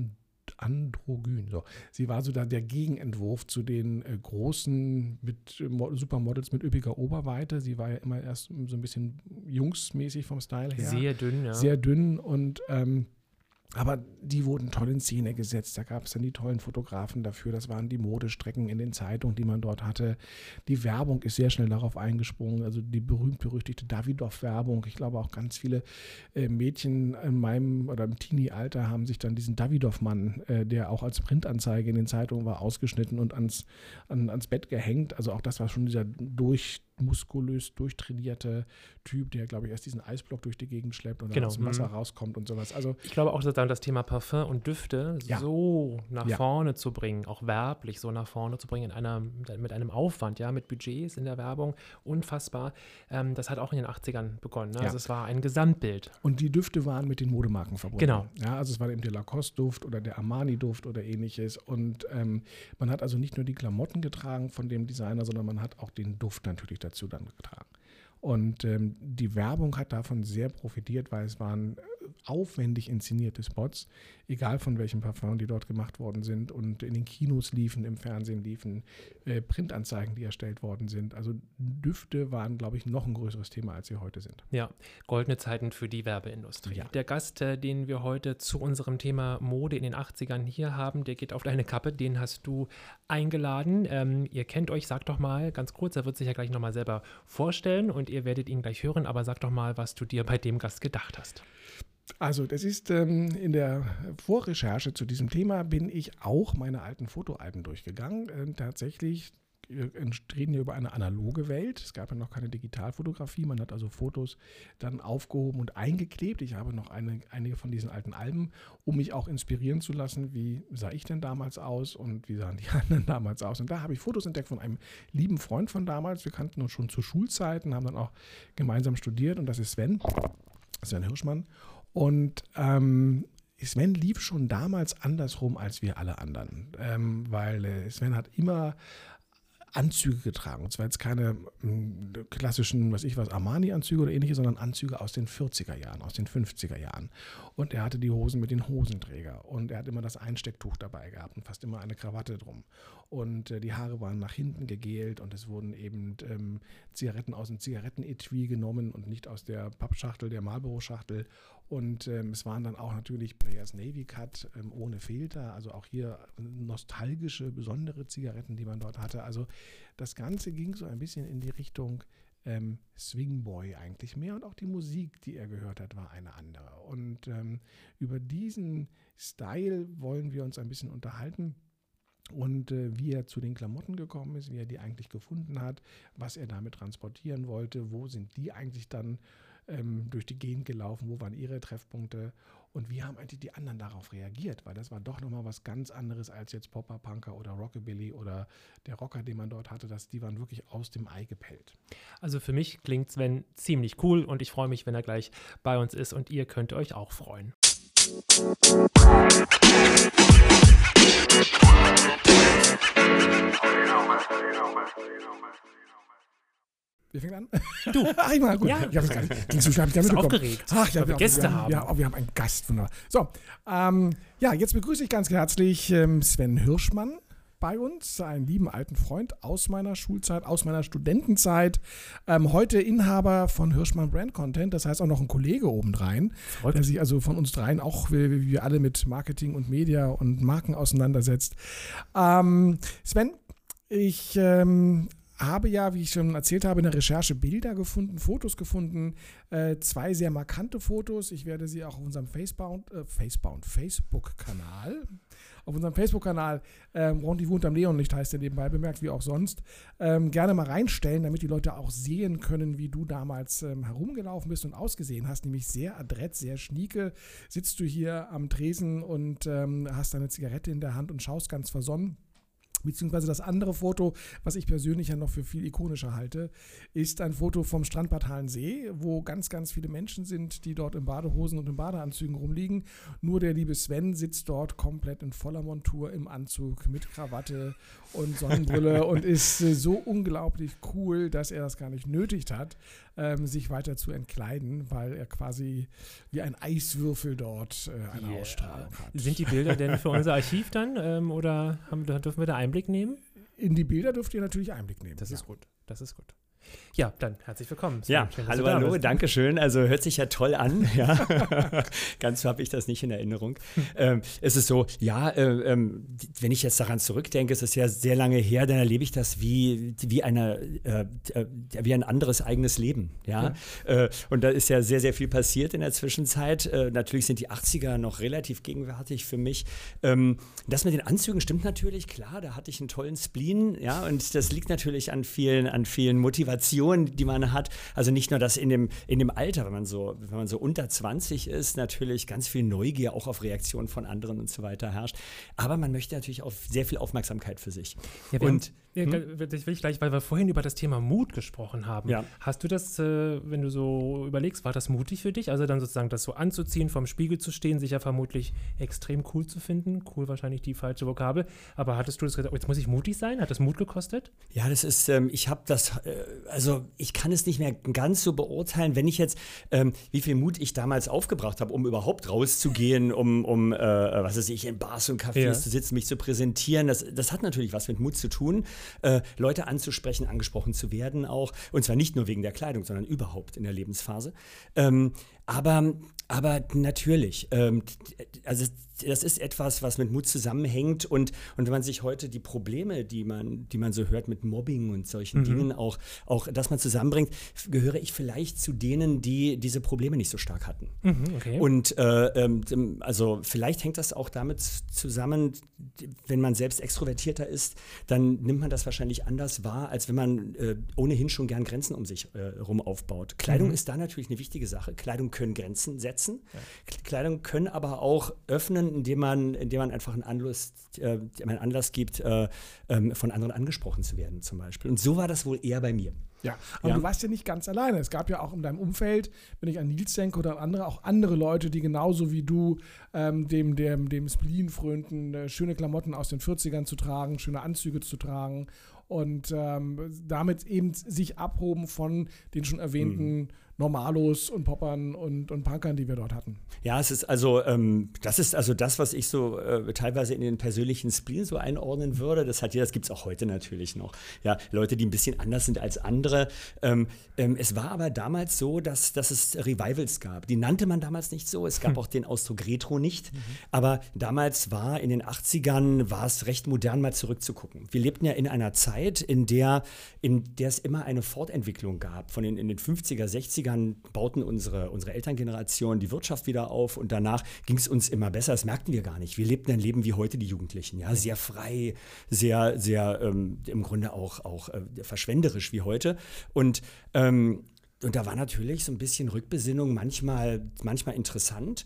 Androgyn. So. Sie war so da der Gegenentwurf zu den großen Supermodels mit üppiger Oberweite. Sie war ja immer erst so ein bisschen jungsmäßig vom Style her. Sehr dünn, ja. Sehr dünn und aber die wurden toll in Szene gesetzt. Da gab es dann die tollen Fotografen dafür. Das waren die Modestrecken in den Zeitungen, die man dort hatte. Die Werbung ist sehr schnell darauf eingesprungen. Also die berühmt-berüchtigte Davidoff-Werbung. Ich glaube auch ganz viele Mädchen in meinem oder im Teenie-Alter haben sich dann diesen Davidoff-Mann, der auch als Printanzeige in den Zeitungen war, ausgeschnitten und ans Bett gehängt. Also auch das war schon dieser muskulös durchtrainierte Typ, der, glaube ich, erst diesen Eisblock durch die Gegend schleppt und dann aus dem Wasser rauskommt und sowas. Also ich glaube auch, dass das Thema Parfum und Düfte so nach vorne zu bringen, auch werblich so nach vorne zu bringen, mit einem Aufwand, ja, mit Budgets in der Werbung, unfassbar. Das hat auch in den 80ern begonnen. Ne? Ja. Also es war ein Gesamtbild. Und die Düfte waren mit den Modemarken verbunden. Genau. Ja, also es war eben der Lacoste-Duft oder der Armani-Duft oder ähnliches. Und man hat also nicht nur die Klamotten getragen von dem Designer, sondern man hat auch den Duft natürlich dazu dann getragen. Und die Werbung hat davon sehr profitiert, weil es waren aufwendig inszenierte Spots, egal von welchem Parfum die dort gemacht worden sind und in den Kinos liefen, im Fernsehen liefen, Printanzeigen, die erstellt worden sind. Also Düfte waren, glaube ich, noch ein größeres Thema, als sie heute sind. Ja, goldene Zeiten für die Werbeindustrie. Ja. Der Gast, den wir heute zu unserem Thema Mode in den 80ern hier haben, der geht auf deine Kappe, den hast du eingeladen. Ihr kennt euch, sag doch mal ganz kurz, er wird sich ja gleich nochmal selber vorstellen und ihr werdet ihn gleich hören, aber sag doch mal, was du dir bei dem Gast gedacht hast. Also das ist in der Vorrecherche zu diesem Thema bin ich auch meine alten Fotoalben durchgegangen. Tatsächlich reden wir über eine analoge Welt. Es gab ja noch keine Digitalfotografie. Man hat also Fotos dann aufgehoben und eingeklebt. Ich habe noch einige von diesen alten Alben, um mich auch inspirieren zu lassen. Wie sah ich denn damals aus und wie sahen die anderen damals aus? Und da habe ich Fotos entdeckt von einem lieben Freund von damals. Wir kannten uns schon zu Schulzeiten, haben dann auch gemeinsam studiert. Und das ist Sven Hirschmann. Und Sven lief schon damals andersrum als wir alle anderen, weil Sven hat immer Anzüge getragen. Und zwar jetzt keine klassischen, Armani-Anzüge oder ähnliche, sondern Anzüge aus den 40er Jahren, aus den 50er Jahren. Und er hatte die Hosen mit den Hosenträger. Und er hat immer das Einstecktuch dabei gehabt und fast immer eine Krawatte drum. Und die Haare waren nach hinten gegelt und es wurden eben Zigaretten aus dem Zigarettenetui genommen und nicht aus der Pappschachtel, der Marlboro-Schachtel. Und es waren dann auch natürlich Players Navy Cut ohne Filter, also auch hier nostalgische, besondere Zigaretten, die man dort hatte. Also das Ganze ging so ein bisschen in die Richtung Swingboy eigentlich mehr und auch die Musik, die er gehört hat, war eine andere. Und über diesen Style wollen wir uns ein bisschen unterhalten. Und wie er zu den Klamotten gekommen ist, wie er die eigentlich gefunden hat, was er damit transportieren wollte, wo sind die eigentlich dann durch die Gegend gelaufen, wo waren ihre Treffpunkte und wie haben eigentlich die anderen darauf reagiert, weil das war doch nochmal was ganz anderes als jetzt Popper, Punker oder Rockabilly oder der Rocker, den man dort hatte, die waren wirklich aus dem Ei gepellt. Also für mich klingt Sven ziemlich cool und ich freue mich, wenn er gleich bei uns ist und ihr könnt euch auch freuen. Wer fängt an? Du. Ach, ich mal, gut. Ja. Ich habe es gar nicht aufgeregt. Ach, ja, weil wir Gäste haben. Ja, wir haben einen Gast. Wunderbar. So, jetzt begrüße ich ganz herzlich Sven Hirschmann bei uns, einen lieben alten Freund aus meiner Schulzeit, aus meiner Studentenzeit. Heute Inhaber von Hirschmann Brand Content, das heißt auch noch ein Kollege obendrein, der sich also von uns dreien auch, wie wir alle, mit Marketing und Media und Marken auseinandersetzt. Sven, ich habe ja, wie ich schon erzählt habe, in der Recherche Bilder gefunden, Fotos gefunden, 2 sehr markante Fotos. Ich werde sie auch auf unserem Facebook-Kanal, Rendezvous unterm Neonlicht heißt der nebenbei bemerkt, wie auch sonst, gerne mal reinstellen, damit die Leute auch sehen können, wie du damals herumgelaufen bist und ausgesehen hast, nämlich sehr adrett, sehr schnieke, sitzt du hier am Tresen und hast deine Zigarette in der Hand und schaust ganz versonnen. Beziehungsweise das andere Foto, was ich persönlich ja noch für viel ikonischer halte, ist ein Foto vom Strandbad Halensee, wo ganz, ganz viele Menschen sind, die dort in Badehosen und in Badeanzügen rumliegen. Nur der liebe Sven sitzt dort komplett in voller Montur im Anzug mit Krawatte und Sonnenbrille und ist so unglaublich cool, dass er das gar nicht nötigt hat, sich weiter zu entkleiden, weil er quasi wie ein Eiswürfel dort eine Ausstrahlung hat. Sind die Bilder denn für unser Archiv dann oder dürfen wir da Einblick nehmen? In die Bilder dürft ihr natürlich Einblick nehmen. Das ist gut. Ja, dann herzlich willkommen. Ja, schön, hallo, danke schön. Also hört sich ja toll an. Ja. Ganz so habe ich das nicht in Erinnerung. Es ist so, wenn ich jetzt daran zurückdenke, es ist ja sehr lange her, dann erlebe ich das wie ein anderes eigenes Leben. Ja? Und da ist ja sehr, sehr viel passiert in der Zwischenzeit. Natürlich sind die 80er noch relativ gegenwärtig für mich. Das mit den Anzügen stimmt natürlich, klar, da hatte ich einen tollen Spleen. Ja? Und das liegt natürlich an vielen Motivationen, die man hat. Also nicht nur das in dem Alter, wenn man so unter 20 ist, natürlich ganz viel Neugier auch auf Reaktionen von anderen und so weiter herrscht. Aber man möchte natürlich auch sehr viel Aufmerksamkeit für sich. Ja, das will ich gleich, weil wir vorhin über das Thema Mut gesprochen haben. Ja. Hast du das, wenn du so überlegst, war das mutig für dich? Also dann sozusagen das so anzuziehen, vorm Spiegel zu stehen, sich ja vermutlich extrem cool zu finden. Cool wahrscheinlich die falsche Vokabel. Aber hattest du das gesagt, jetzt muss ich mutig sein? Hat das Mut gekostet? Ja, das ist, ich habe das, ich kann es nicht mehr ganz so beurteilen, wenn ich jetzt, wie viel Mut ich damals aufgebracht habe, um überhaupt rauszugehen, um in Bars und Cafés zu sitzen, mich zu präsentieren. Das hat natürlich was mit Mut zu tun. Leute anzusprechen, angesprochen zu werden auch. Und zwar nicht nur wegen der Kleidung, sondern überhaupt in der Lebensphase. Aber natürlich, also das ist etwas, was mit Mut zusammenhängt und wenn man sich heute die Probleme, die man so hört mit Mobbing und solchen Dingen auch, dass man zusammenbringt, gehöre ich vielleicht zu denen, die diese Probleme nicht so stark hatten. Okay. Und also vielleicht hängt das auch damit zusammen, wenn man selbst extrovertierter ist, dann nimmt man das wahrscheinlich anders wahr, als wenn man ohnehin schon gern Grenzen um sich rum aufbaut. Kleidung ist da natürlich eine wichtige Sache. Kleidung können Grenzen setzen. Ja. Kleidung können aber auch öffnen, indem man einfach einen Anlass gibt, von anderen angesprochen zu werden zum Beispiel. Und so war das wohl eher bei mir. Ja, aber du warst ja nicht ganz alleine. Es gab ja auch in deinem Umfeld, wenn ich an Nils denke oder an andere, auch andere Leute, die genauso wie du dem Spleen frönten, schöne Klamotten aus den 40ern zu tragen, schöne Anzüge zu tragen und damit eben sich abhoben von den schon erwähnten Normalos und Poppern und Punkern, die wir dort hatten. Ja, es ist also, das ist also das, was ich so teilweise in den persönlichen Spleen so einordnen würde. Das gibt es auch heute natürlich noch. Ja, Leute, die ein bisschen anders sind als andere. Es war aber damals so, dass es Revivals gab. Die nannte man damals nicht so. Es gab auch den Ausdruck Retro nicht. Aber damals war in den 80ern war es recht modern, mal zurückzugucken. Wir lebten ja in einer Zeit, in der es immer eine Fortentwicklung gab. In den 50er, 60er bauten unsere Elterngeneration die Wirtschaft wieder auf und danach ging es uns immer besser. Das merkten wir gar nicht. Wir lebten ein Leben wie heute die Jugendlichen, ja, sehr frei, sehr, sehr im Grunde auch verschwenderisch wie heute. Und da war natürlich so ein bisschen Rückbesinnung manchmal interessant.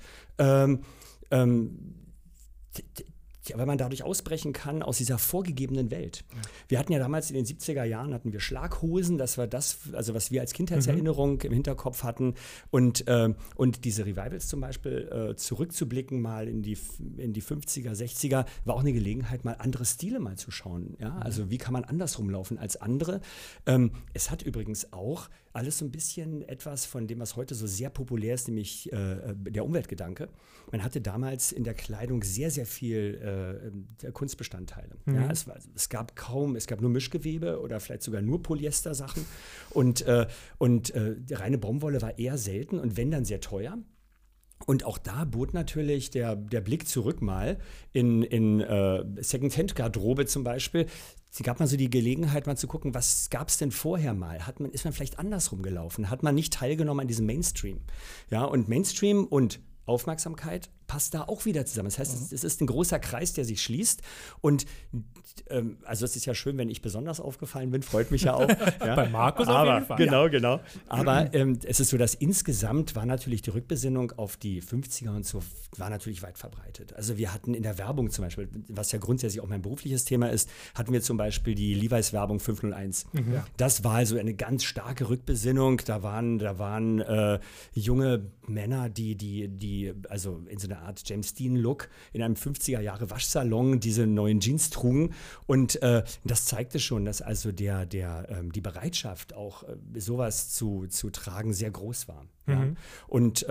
Weil man dadurch ausbrechen kann aus dieser vorgegebenen Welt. Ja. Wir hatten ja damals in den 70er Jahren Schlaghosen, das war das, also was wir als Kindheitserinnerung im Hinterkopf hatten. Und diese Revivals zum Beispiel zurückzublicken mal in die 50er, 60er, war auch eine Gelegenheit, mal andere Stile mal zu schauen. Ja? Also wie kann man anders rumlaufen als andere? Es hat übrigens auch alles so ein bisschen etwas von dem, was heute so sehr populär ist, nämlich der Umweltgedanke. Man hatte damals in der Kleidung sehr, sehr viel Kunstbestandteile. Ja, es gab nur Mischgewebe oder vielleicht sogar nur Polyester-Sachen und reine Baumwolle war eher selten und wenn, dann sehr teuer. Und auch da bot natürlich der Blick zurück mal in Second-Hand-Garderobe zum Beispiel. Es gab mal so die Gelegenheit, mal zu gucken, was gab es denn vorher mal? Ist man vielleicht andersrum gelaufen? Hat man nicht teilgenommen an diesem Mainstream? Ja, und Mainstream und Aufmerksamkeit passt da auch wieder zusammen. Das heißt, es ist ein großer Kreis, der sich schließt. Und also es ist ja schön, wenn ich besonders aufgefallen bin, freut mich ja auch. Ja. Bei Markus auf jeden Fall. Genau. Aber es ist so, dass insgesamt war natürlich die Rückbesinnung auf die 50er und so, war natürlich weit verbreitet. Also wir hatten in der Werbung zum Beispiel, was ja grundsätzlich auch mein berufliches Thema ist, hatten wir zum Beispiel die Levi's-Werbung 501. Ja. Das war also eine ganz starke Rückbesinnung. Da waren junge Männer, die also in so einer Art James Dean-Look in einem 50er-Jahre-Waschsalon diese neuen Jeans trugen. Und das zeigte schon, dass also die Bereitschaft, auch sowas zu tragen, sehr groß war. Ja? Und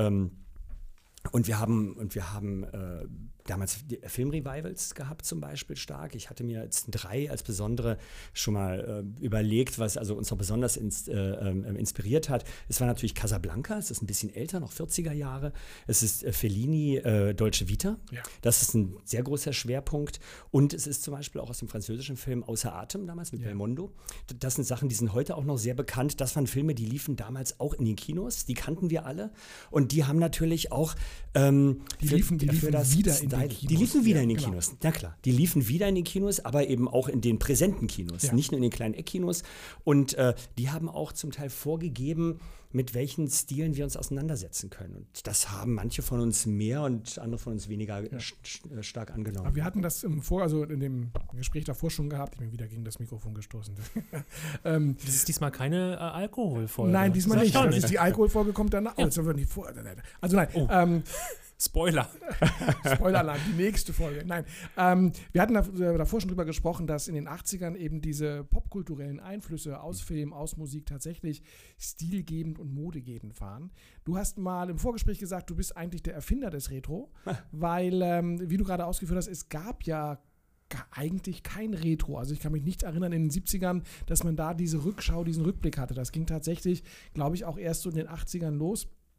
wir haben damals Filmrevivals gehabt zum Beispiel stark. Ich hatte mir jetzt 3 als besondere schon mal überlegt, was also uns noch besonders inspiriert hat. Es war natürlich Casablanca, es ist ein bisschen älter, noch 40er Jahre. Es ist Fellini, Dolce Vita. Ja. Das ist ein sehr großer Schwerpunkt. Und es ist zum Beispiel auch aus dem französischen Film Außer Atem damals mit Belmondo. Das sind Sachen, die sind heute auch noch sehr bekannt. Das waren Filme, die liefen damals auch in den Kinos. Die kannten wir alle. Und die haben natürlich auch die liefen wieder in den Kinos. Na klar, die liefen wieder in den Kinos, aber eben auch in den präsenten Kinos, nicht nur in den kleinen Eckkinos. Und die haben auch zum Teil vorgegeben, mit welchen Stilen wir uns auseinandersetzen können. Und das haben manche von uns mehr und andere von uns weniger stark angenommen. Aber wir hatten das in dem Gespräch davor schon gehabt. Ich bin wieder gegen das Mikrofon gestoßen. Das ist diesmal keine Alkoholfolge. Nein, diesmal nicht. Das ist die Alkoholfolge, kommt danach. Ja. Also nein. Oh. Spoiler. Spoiler-Alarm, die nächste Folge. Nein, wir hatten davor schon drüber gesprochen, dass in den 80ern eben diese popkulturellen Einflüsse aus Film, aus Musik tatsächlich stilgebend und modegebend waren. Du hast mal im Vorgespräch gesagt, du bist eigentlich der Erfinder des Retro, weil, wie du gerade ausgeführt hast, es gab ja eigentlich kein Retro. Also ich kann mich nicht erinnern in den 70ern, dass man da diese Rückschau, diesen Rückblick hatte. Das ging tatsächlich, glaube ich, auch erst so in den 80ern los.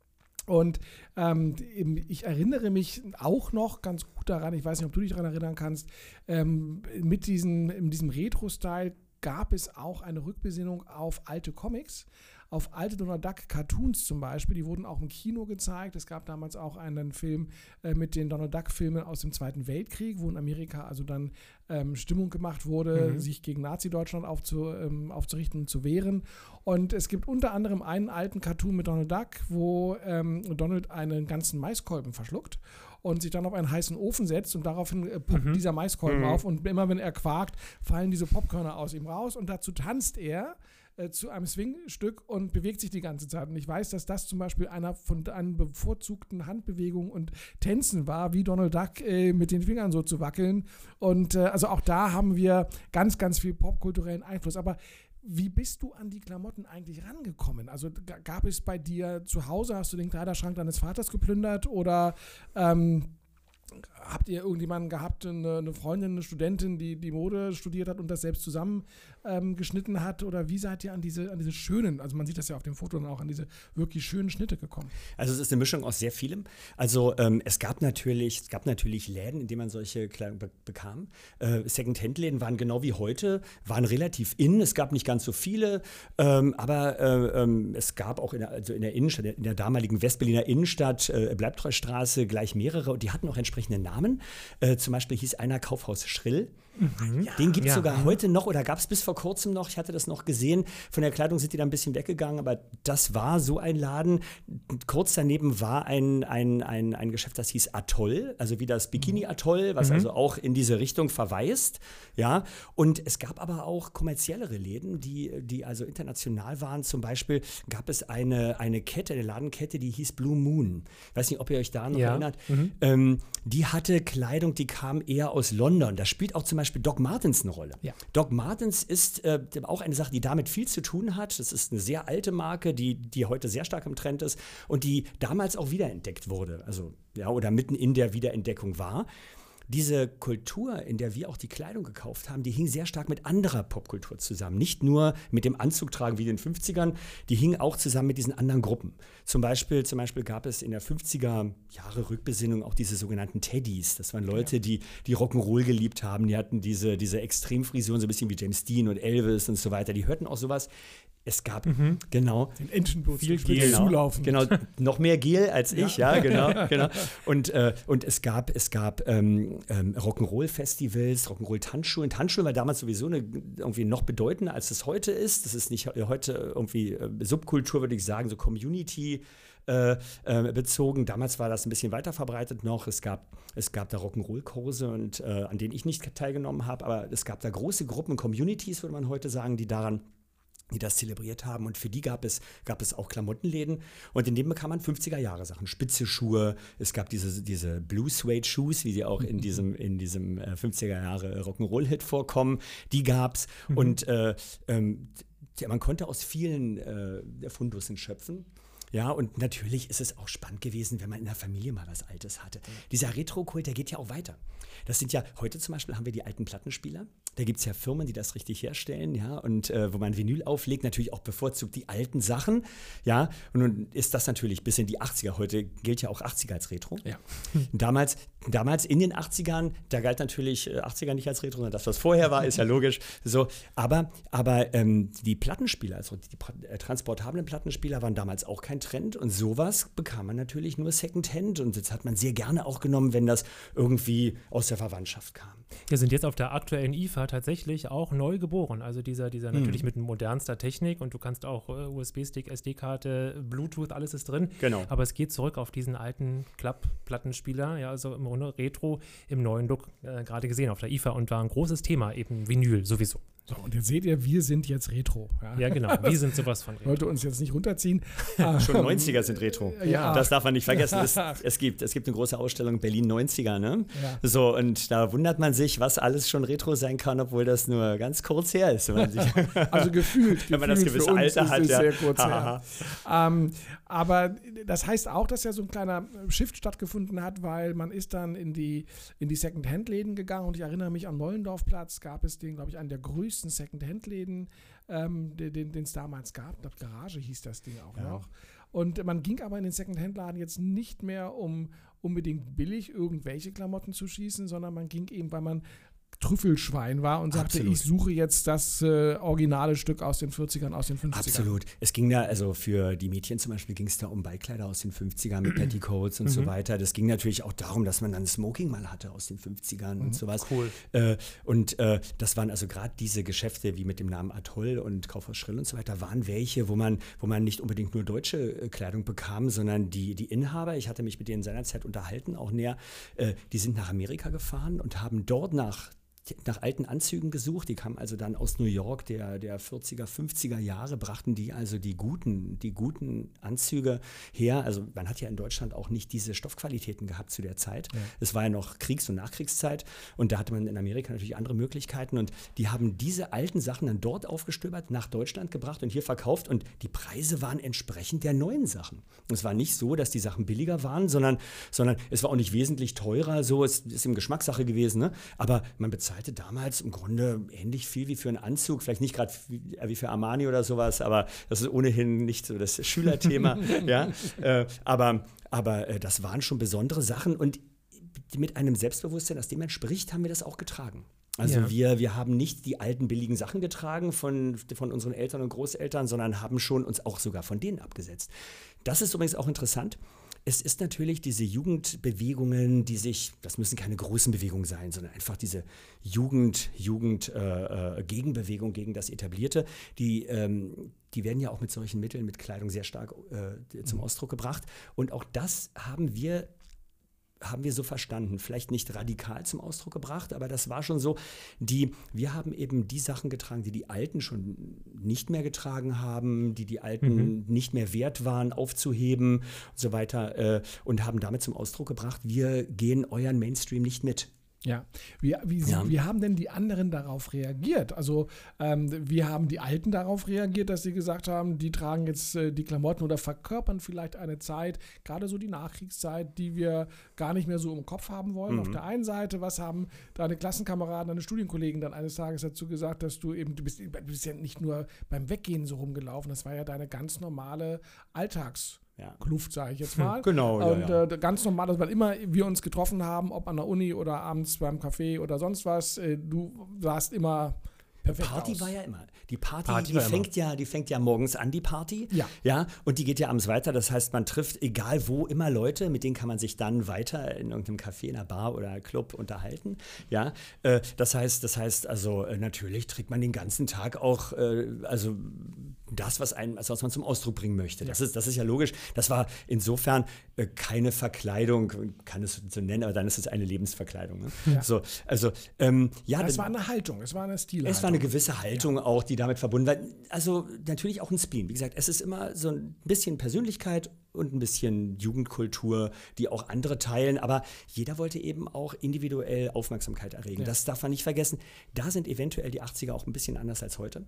Und ich erinnere mich auch noch ganz gut daran, ich weiß nicht, ob du dich daran erinnern kannst, in diesem Retro-Style gab es auch eine Rückbesinnung auf alte Comics, auf alte Donald Duck Cartoons zum Beispiel, die wurden auch im Kino gezeigt. Es gab damals auch einen Film mit den Donald Duck Filmen aus dem Zweiten Weltkrieg, wo in Amerika also dann Stimmung gemacht wurde, sich gegen Nazi-Deutschland aufzurichten und zu wehren. Und es gibt unter anderem einen alten Cartoon mit Donald Duck, wo Donald einen ganzen Maiskolben verschluckt und sich dann auf einen heißen Ofen setzt und daraufhin poppt dieser Maiskolben auf und immer wenn er quakt, fallen diese Popkörner aus ihm raus und dazu tanzt er zu einem Swing-Stück und bewegt sich die ganze Zeit. Und ich weiß, dass das zum Beispiel einer von einen bevorzugten Handbewegungen und Tänzen war, wie Donald Duck mit den Fingern so zu wackeln. Und also auch da haben wir ganz, ganz viel popkulturellen Einfluss. Aber wie bist du an die Klamotten eigentlich rangekommen? Also gab es bei dir zu Hause, hast du den Kleiderschrank deines Vaters geplündert oder habt ihr irgendjemanden gehabt, eine Freundin, eine Studentin, die Mode studiert hat und das selbst zusammen geschnitten hat? Oder wie seid ihr an diese schönen, also man sieht das ja auf dem Foto dann auch, an diese wirklich schönen Schnitte gekommen? Also es ist eine Mischung aus sehr vielem. Also es gab natürlich Läden, in denen man solche Kleidung bekam. Second-Hand-Läden waren genau wie heute, waren relativ in. Es gab nicht ganz so viele, aber es gab auch in der Innenstadt, in der damaligen Westberliner Innenstadt, Bleibtreustraße, gleich mehrere und die hatten auch entsprechende Namen. Zum Beispiel hieß einer Kaufhaus Schrill. Den gibt es sogar heute noch oder gab es bis vor kurzem noch. Ich hatte das noch gesehen. Von der Kleidung sind die da ein bisschen weggegangen, aber das war so ein Laden. Kurz daneben war ein Geschäft, das hieß Atoll, also wie das Bikini-Atoll, was also auch in diese Richtung verweist. Ja? Und es gab aber auch kommerziellere Läden, die also international waren. Zum Beispiel gab es eine Ladenkette, die hieß Blue Moon. Ich weiß nicht, ob ihr euch da noch erinnert. Die hatte Kleidung, die kam eher aus London. Da spielt auch zum Beispiel Doc Martens eine Rolle. Ja. Doc Martens ist auch eine Sache, die damit viel zu tun hat. Das ist eine sehr alte Marke, die heute sehr stark im Trend ist und die damals auch wiederentdeckt wurde. Also, ja, oder mitten in der Wiederentdeckung war. Diese Kultur, in der wir auch die Kleidung gekauft haben, die hing sehr stark mit anderer Popkultur zusammen. Nicht nur mit dem Anzugtragen wie in den 50ern, die hing auch zusammen mit diesen anderen Gruppen. Zum Beispiel gab es in der 50er Jahre Rückbesinnung auch diese sogenannten Teddys. Das waren Leute, die Rock'n'Roll geliebt haben. Die hatten diese Extremfrisuren, so ein bisschen wie James Dean und Elvis und so weiter. Die hörten auch sowas. Es gab, genau, den Entenbus, viel Gel, zulaufen. Genau, noch mehr Gel als ich, ja genau. Und es gab Rock'n'Roll-Festivals, Rock'n'Roll-Tanzschulen. Tanzschulen war damals sowieso irgendwie noch bedeutender, als es heute ist. Das ist nicht heute irgendwie Subkultur, würde ich sagen, so Community bezogen. Damals war das ein bisschen weiter verbreitet noch. Es gab da Rock'n'Roll-Kurse, an denen ich nicht teilgenommen habe, aber es gab da große Gruppen, Communities, würde man heute sagen, die das zelebriert haben und für die gab es auch Klamottenläden und in denen bekam man 50er-Jahre-Sachen, spitze Schuhe, es gab diese Blue Suede Shoes, wie sie auch in diesem 50er-Jahre Rock'n'Roll-Hit vorkommen, die gab's und man konnte aus vielen Fundussen schöpfen. Ja, und natürlich ist es auch spannend gewesen, wenn man in der Familie mal was Altes hatte. Dieser Retro-Kult, der geht ja auch weiter. Das sind ja, heute zum Beispiel haben wir die alten Plattenspieler. Da gibt es ja Firmen, die das richtig herstellen, ja, und wo man Vinyl auflegt, natürlich auch bevorzugt die alten Sachen, ja. Und nun ist das natürlich bis in die 80er. Heute gilt ja auch 80er als Retro. Ja. Damals in den 80ern, da galt natürlich 80er nicht als Retro, sondern das, was vorher war, ist ja logisch. So, aber die Plattenspieler, also die transportablen Plattenspieler waren damals auch kein Trend und sowas bekam man natürlich nur Secondhand und das hat man sehr gerne auch genommen, wenn das irgendwie aus der Verwandtschaft kam. Wir sind jetzt auf der aktuellen IFA tatsächlich auch neu geboren, also dieser natürlich mit modernster Technik und du kannst auch USB-Stick, SD-Karte, Bluetooth, alles ist drin. Genau. Aber es geht zurück auf diesen alten Klapp-Plattenspieler, ja, also im Grunde Retro im neuen Look gerade gesehen auf der IFA und war ein großes Thema, eben Vinyl sowieso. So, und jetzt seht ihr, wir sind jetzt Retro. Ja genau, wir sind sowas von Retro. Wollte uns jetzt nicht runterziehen. Schon 90er sind Retro. Ja. Das darf man nicht vergessen. Es gibt eine große Ausstellung Berlin 90er, ne? Ja. So, und da wundert man sich, was alles schon Retro sein kann, obwohl das nur ganz kurz her ist. Wenn man sich also gefühlt. Wenn man das gewisse Alter hat, ja. Sehr kurz her. Aber das heißt auch, dass ja so ein kleiner Shift stattgefunden hat, weil man ist dann in die Second-Hand-Läden gegangen und ich erinnere mich, am Nollendorfplatz gab es den, glaube ich, einen der größten Second-Hand-Läden, den es damals gab. Ich glaube, Garage hieß das Ding auch noch. Und man ging aber in den Second-Hand-Laden jetzt nicht mehr, um unbedingt billig irgendwelche Klamotten zu schießen, sondern man ging eben, weil man Trüffelschwein war und sagte, ich suche jetzt das originale Stück aus den 40ern, aus den 50ern. Absolut. Es ging da, also für die Mädchen zum Beispiel ging es da um Ballkleider aus den 50ern mit Petticoats und so weiter. Das ging natürlich auch darum, dass man dann Smoking mal hatte aus den 50ern und sowas. Cool. Das waren also gerade diese Geschäfte wie mit dem Namen Atoll und Kaufhaus Schrill und so weiter, waren welche, wo man nicht unbedingt nur deutsche Kleidung bekam, sondern die Inhaber, ich hatte mich mit denen seinerzeit unterhalten, auch näher, die sind nach Amerika gefahren und haben dort nach alten Anzügen gesucht. Die kamen also dann aus New York der 40er, 50er Jahre, brachten die also die guten Anzüge her. Also man hat ja in Deutschland auch nicht diese Stoffqualitäten gehabt zu der Zeit. Ja. Es war ja noch Kriegs- und Nachkriegszeit und da hatte man in Amerika natürlich andere Möglichkeiten und die haben diese alten Sachen dann dort aufgestöbert, nach Deutschland gebracht und hier verkauft und die Preise waren entsprechend der neuen Sachen. Und es war nicht so, dass die Sachen billiger waren, sondern es war auch nicht wesentlich teurer, so es ist eben Geschmackssache gewesen, ne? Aber man bezahlte damals im Grunde ähnlich viel wie für einen Anzug, vielleicht nicht gerade wie für Armani oder sowas, aber das ist ohnehin nicht so das Schülerthema. Ja? Aber das waren schon besondere Sachen und mit einem Selbstbewusstsein, das dem entspricht, haben wir das auch getragen. Also wir haben nicht die alten billigen Sachen getragen von unseren Eltern und Großeltern, sondern haben schon uns auch sogar von denen abgesetzt. Das ist übrigens auch interessant. Es ist natürlich diese Jugendbewegungen, das müssen keine großen Bewegungen sein, sondern einfach diese Gegenbewegung gegen das Etablierte, die werden ja auch mit solchen Mitteln, mit Kleidung sehr stark zum Ausdruck gebracht. Und auch das haben wir so verstanden, vielleicht nicht radikal zum Ausdruck gebracht, aber das war schon so, wir haben eben die Sachen getragen, die Alten schon nicht mehr getragen haben, die Alten nicht mehr wert waren, aufzuheben und so weiter und haben damit zum Ausdruck gebracht, wir gehen euren Mainstream nicht mit. Ja, wie haben denn die anderen darauf reagiert? Also wie haben die Alten darauf reagiert, dass sie gesagt haben, die tragen jetzt die Klamotten oder verkörpern vielleicht eine Zeit, gerade so die Nachkriegszeit, die wir gar nicht mehr so im Kopf haben wollen. Auf der einen Seite, was haben deine Klassenkameraden, deine Studienkollegen dann eines Tages dazu gesagt, dass du bist ja nicht nur beim Weggehen so rumgelaufen, das war ja deine ganz normale Kluft, sage ich jetzt mal. Genau. Und ganz normal, dass wir uns getroffen haben, ob an der Uni oder abends beim Café oder sonst was, du sahst immer perfekt Party aus. War ja immer. Die Party die fängt ja morgens an, die Party. Ja. Und die geht ja abends weiter. Das heißt, man trifft egal wo immer Leute, mit denen kann man sich dann weiter in irgendeinem Café, in einer Bar oder Club unterhalten. Ja. Das heißt also, natürlich trägt man den ganzen Tag auch, das, was man zum Ausdruck bringen möchte. Das ist ja logisch. Das war insofern keine Verkleidung, kann es so nennen, aber dann ist es eine Lebensverkleidung. Ne? Ja. So, also, es war eine Haltung, es war eine Stilhaltung. Es war eine gewisse Haltung auch, die damit verbunden war. Also natürlich auch ein Spleen. Wie gesagt, es ist immer so ein bisschen Persönlichkeit und ein bisschen Jugendkultur, die auch andere teilen. Aber jeder wollte eben auch individuell Aufmerksamkeit erregen. Ja. Das darf man nicht vergessen. Da sind eventuell die 80er auch ein bisschen anders als heute.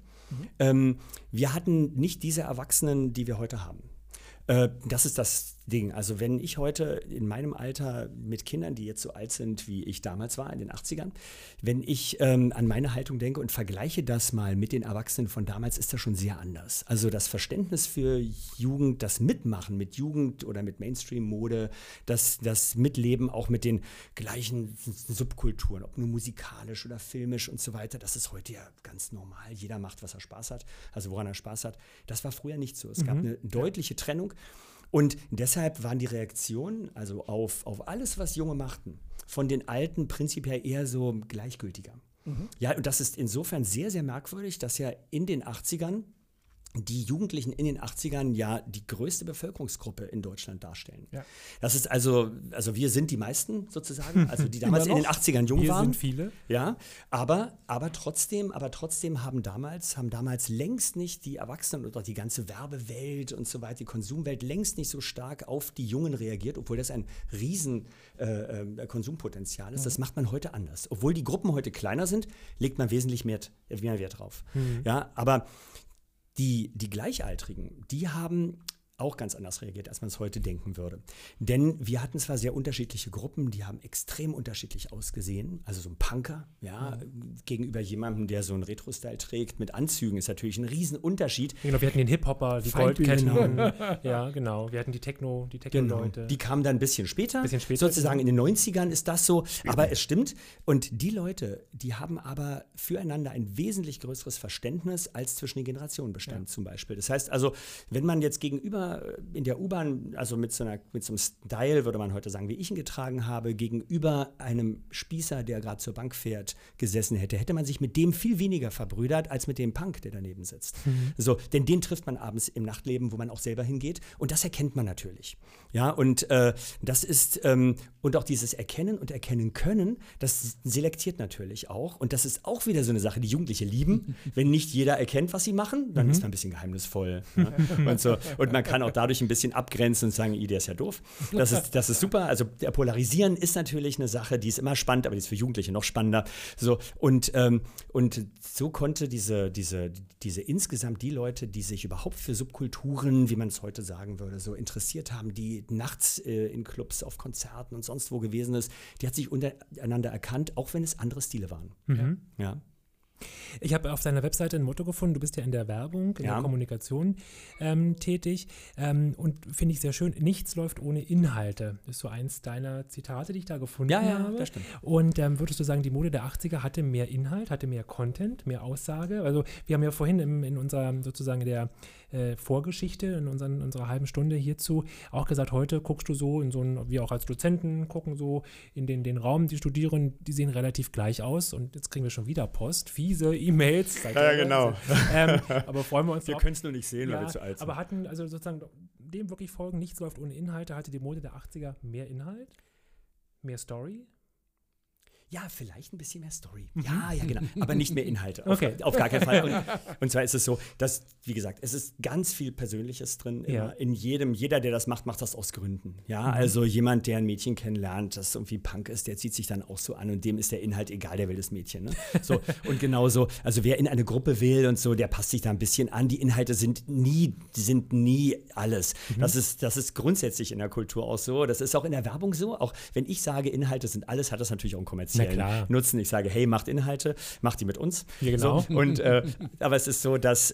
Wir hatten nicht diese Erwachsenen, die wir heute haben. Das ist das Ding. Also wenn ich heute in meinem Alter mit Kindern, die jetzt so alt sind, wie ich damals war, in den 80ern, wenn ich an meine Haltung denke und vergleiche das mal mit den Erwachsenen von damals, ist das schon sehr anders. Also das Verständnis für Jugend, das Mitmachen mit Jugend oder mit Mainstream-Mode, das Mitleben auch mit den gleichen Subkulturen, ob nur musikalisch oder filmisch und so weiter, das ist heute ja ganz normal. Jeder macht, was er Spaß hat, also woran er Spaß hat. Das war früher nicht so. Es gab eine deutliche Trennung. Und deshalb waren die Reaktionen, also auf alles, was Junge machten, von den Alten prinzipiell eher so gleichgültiger. Ja, und das ist insofern sehr, sehr merkwürdig, dass ja in den 80ern die Jugendlichen in den 80ern ja die größte Bevölkerungsgruppe in Deutschland darstellen. Ja. Das ist also wir sind die meisten sozusagen, also die damals in den 80ern jung waren. Wir sind viele. Ja, aber trotzdem haben damals längst nicht die Erwachsenen oder die ganze Werbewelt und so weiter, die Konsumwelt längst nicht so stark auf die Jungen reagiert, obwohl das ein riesen Konsumpotenzial ist. Das macht man heute anders. Obwohl die Gruppen heute kleiner sind, legt man wesentlich mehr Wert drauf. Ja, aber die Gleichaltrigen, die haben auch ganz anders reagiert, als man es heute denken würde. Denn wir hatten zwar sehr unterschiedliche Gruppen, die haben extrem unterschiedlich ausgesehen. Also so ein Punker, gegenüber jemandem, der so einen Retro-Style trägt mit Anzügen, ist natürlich ein Riesenunterschied. Genau, wir hatten den Hip-Hopper, die Goldketten. Ja, genau. Wir hatten die Techno-Leute. Genau. Die kamen dann ein bisschen später. Sozusagen in den 90ern ist das so. Aber es stimmt. Und die Leute, die haben aber füreinander ein wesentlich größeres Verständnis, als zwischen den Generationen bestand zum Beispiel. Das heißt also, wenn man jetzt gegenüber in der U-Bahn, also mit so einem Style, würde man heute sagen, wie ich ihn getragen habe, gegenüber einem Spießer, der gerade zur Bank fährt, gesessen hätte man sich mit dem viel weniger verbrüdert, als mit dem Punk, der daneben sitzt. So, denn den trifft man abends im Nachtleben, wo man auch selber hingeht. Und das erkennt man natürlich. Ja, und das ist, und auch dieses Erkennen und Erkennen können, das selektiert natürlich auch. Und das ist auch wieder so eine Sache, die Jugendliche lieben. Wenn nicht jeder erkennt, was sie machen, dann ist man ein bisschen geheimnisvoll. Ne? Und man kann auch dadurch ein bisschen abgrenzen und sagen, der ist ja doof. Das ist super. Also der Polarisieren ist natürlich eine Sache, die ist immer spannend, aber die ist für Jugendliche noch spannender. So, und so konnte diese insgesamt die Leute, die sich überhaupt für Subkulturen, wie man es heute sagen würde, so interessiert haben, die nachts in Clubs, auf Konzerten und sonst wo gewesen ist, die hat sich untereinander erkannt, auch wenn es andere Stile waren. Ja. Ich habe auf deiner Webseite ein Motto gefunden, du bist ja in der Werbung, in der Kommunikation tätig und finde ich sehr schön, nichts läuft ohne Inhalte. Das ist so eins deiner Zitate, die ich da gefunden habe. Ja, das stimmt. Und würdest du sagen, die Mode der 80er hatte mehr Inhalt, hatte mehr Content, mehr Aussage? Also wir haben ja vorhin in unserer sozusagen der Vorgeschichte, in unserer halben Stunde hierzu auch gesagt, heute guckst du so in so ein, wir auch als Dozenten gucken so in den Raum, die Studierenden, die sehen relativ gleich aus und jetzt kriegen wir schon wieder Post, fiese E-Mails. Ja, genau. Aber freuen wir uns wir können es nur nicht sehen, weil wir zu alt sind. Aber hatten also sozusagen dem wirklich folgen, nichts läuft ohne Inhalte, hatte die Mode der 80er mehr Inhalt, mehr Story? Ja, vielleicht ein bisschen mehr Story. Ja, genau. Aber nicht mehr Inhalte. Auf gar keinen Fall. Und zwar ist es so, dass, wie gesagt, es ist ganz viel Persönliches drin. In jeder, der das macht das aus Gründen. Ja, also jemand, der ein Mädchen kennenlernt, das irgendwie Punk ist, der zieht sich dann auch so an und dem ist der Inhalt egal, der will das Mädchen. Ne? So, und genauso, also wer in eine Gruppe will und so, der passt sich da ein bisschen an. Die Inhalte sind nie alles. Das ist grundsätzlich in der Kultur auch so. Das ist auch in der Werbung so. Auch wenn ich sage, Inhalte sind alles, hat das natürlich auch einen kommerziellen Nutzen. Ich sage, hey, macht Inhalte, macht die mit uns. Ja, genau. So, und, aber es ist so, dass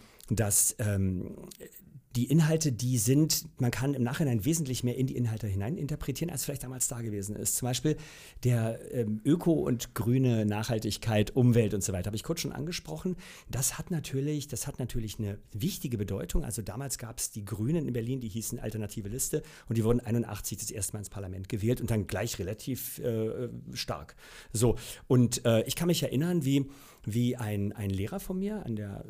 die Inhalte, man kann im Nachhinein wesentlich mehr in die Inhalte hinein interpretieren, als vielleicht damals da gewesen ist. Zum Beispiel der Öko- und grüne Nachhaltigkeit, Umwelt und so weiter, habe ich kurz schon angesprochen. Das hat natürlich eine wichtige Bedeutung. Also damals gab es die Grünen in Berlin, die hießen Alternative Liste und die wurden 1981 das erste Mal ins Parlament gewählt und dann gleich relativ stark. So, und ich kann mich erinnern, wie ein Lehrer von mir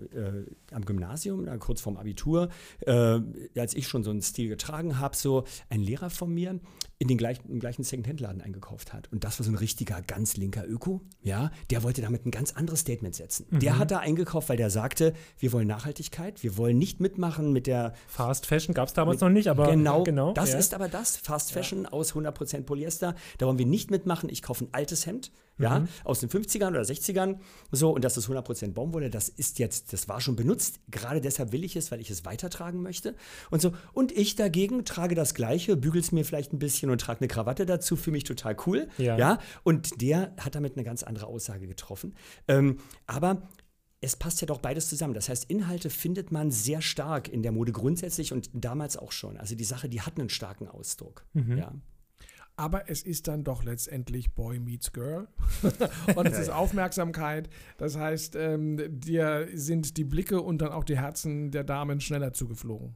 am Gymnasium, kurz vorm Abitur, als ich schon so einen Stil getragen habe, so ein Lehrer von mir im gleichen Second-Hand-Laden eingekauft hat. Und das war so ein richtiger, ganz linker Öko. Ja, der wollte damit ein ganz anderes Statement setzen. Der hat da eingekauft, weil der sagte, wir wollen Nachhaltigkeit, wir wollen nicht mitmachen mit der Fast Fashion gab es damals noch nicht, aber genau. Das ist aber das, Fast Fashion aus 100% Polyester. Da wollen wir nicht mitmachen. Ich kaufe ein altes Hemd, aus den 50ern oder 60ern. So, und das ist 100% Baumwolle. Das war schon benutzt. Gerade deshalb will ich es, weil ich es weitertragen möchte. Und so. Und ich dagegen trage das Gleiche, bügel es mir vielleicht ein bisschen und trage eine Krawatte dazu, fühle mich total cool. Ja. Und der hat damit eine ganz andere Aussage getroffen. Aber es passt ja doch beides zusammen. Das heißt, Inhalte findet man sehr stark in der Mode grundsätzlich und damals auch schon. Also die Sache, die hat einen starken Ausdruck. Ja. Aber es ist dann doch letztendlich Boy meets Girl. Und es ist Aufmerksamkeit. Das heißt, dir sind die Blicke und dann auch die Herzen der Damen schneller zugeflogen.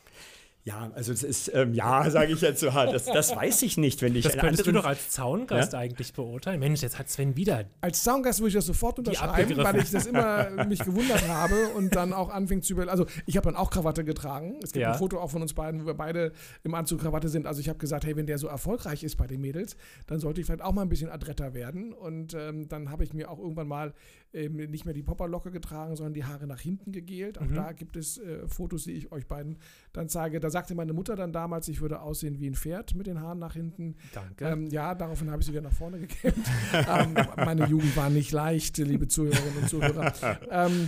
Ja, also es ist, sage ich jetzt so hart, das weiß ich nicht, wenn ich das könntest du doch als Zaungast eigentlich beurteilen. Mensch, jetzt hat Sven wieder. Als Zaungast würde ich das sofort unterschreiben, weil ich das immer mich gewundert habe und dann auch anfing zu überlegen. Also ich habe dann auch Krawatte getragen. Es gibt ein Foto auch von uns beiden, wo wir beide im Anzug Krawatte sind. Also ich habe gesagt, hey, wenn der so erfolgreich ist bei den Mädels, dann sollte ich vielleicht auch mal ein bisschen adretter werden. Und dann habe ich mir auch irgendwann mal nicht mehr die Popperlocke getragen, sondern die Haare nach hinten gegelt. Auch da gibt es Fotos, die ich euch beiden dann zeige. Da sagte meine Mutter dann damals, ich würde aussehen wie ein Pferd mit den Haaren nach hinten. Danke. Daraufhin habe ich sie wieder nach vorne gekämmt. Meine Jugend war nicht leicht, liebe Zuhörerinnen und Zuhörer.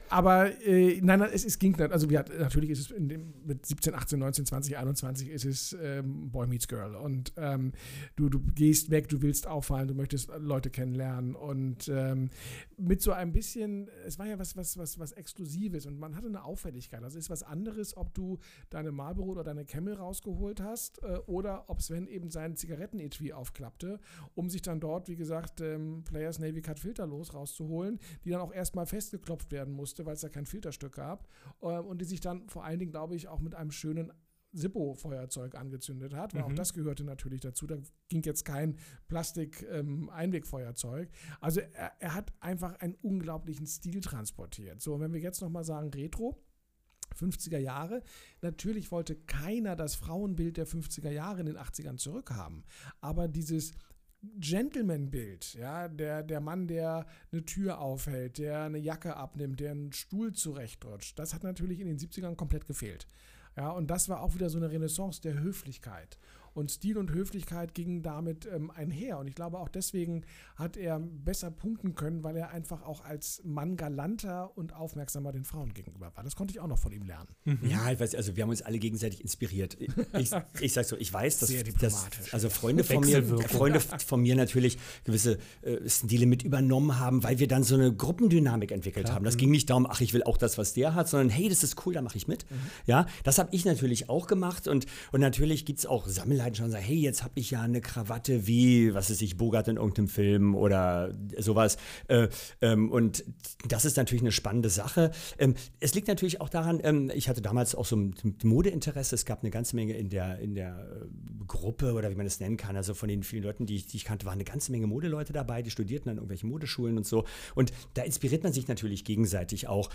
Aber nein, es ging nicht. Also natürlich ist es mit 17, 18, 19, 20, 21 ist es Boy Meets Girl. Und du gehst weg, du willst auffallen, du möchtest Leute kennenlernen. Und mit so ein bisschen, es war ja was Exklusives und man hatte eine Auffälligkeit. Also es ist was anderes, ob du deine Marlboro oder deine Camel rausgeholt hast oder ob Sven eben seinen Zigaretten-Etui aufklappte, um sich dann dort, wie gesagt, Players Navy Cut filterlos rauszuholen, die dann auch erstmal festgeklopft werden musste, weil es da kein Filterstück gab und die sich dann vor allen Dingen, glaube ich, auch mit einem schönen Zippo-Feuerzeug angezündet hat, weil auch das gehörte natürlich dazu. Da ging jetzt kein Plastik-Einwegfeuerzeug. Also er hat einfach einen unglaublichen Stil transportiert. So, und wenn wir jetzt nochmal sagen Retro, 50er Jahre. Natürlich wollte keiner das Frauenbild der 50er Jahre in den 80ern zurückhaben. Aber dieses Gentleman-Bild, ja, der Mann, der eine Tür aufhält, der eine Jacke abnimmt, der einen Stuhl zurechtrutscht, das hat natürlich in den 70ern komplett gefehlt. Ja, und das war auch wieder so eine Renaissance der Höflichkeit. Und Stil und Höflichkeit gingen damit einher. Und ich glaube, auch deswegen hat er besser punkten können, weil er einfach auch als Mann galanter und aufmerksamer den Frauen gegenüber war. Das konnte ich auch noch von ihm lernen. Ja, ich weiß, also wir haben uns alle gegenseitig inspiriert. Ich sag so, ich weiß, dass also Freunde von mir natürlich gewisse Stile mit übernommen haben, weil wir dann so eine Gruppendynamik entwickelt haben. Das ging nicht darum, ach, ich will auch das, was der hat, sondern hey, das ist cool, da mache ich mit. Ja, das habe ich natürlich auch gemacht und natürlich gibt es auch Sammelleidenschaft schon sagen, hey, jetzt habe ich ja eine Krawatte wie, was weiß ich, Bogart in irgendeinem Film oder sowas. Und das ist natürlich eine spannende Sache. Es liegt natürlich auch daran, ich hatte damals auch so ein Modeinteresse. Es gab eine ganze Menge in der Gruppe oder wie man das nennen kann. Also von den vielen Leuten, die ich kannte, waren eine ganze Menge Modeleute dabei, die studierten an irgendwelchen Modeschulen und so. Und da inspiriert man sich natürlich gegenseitig auch.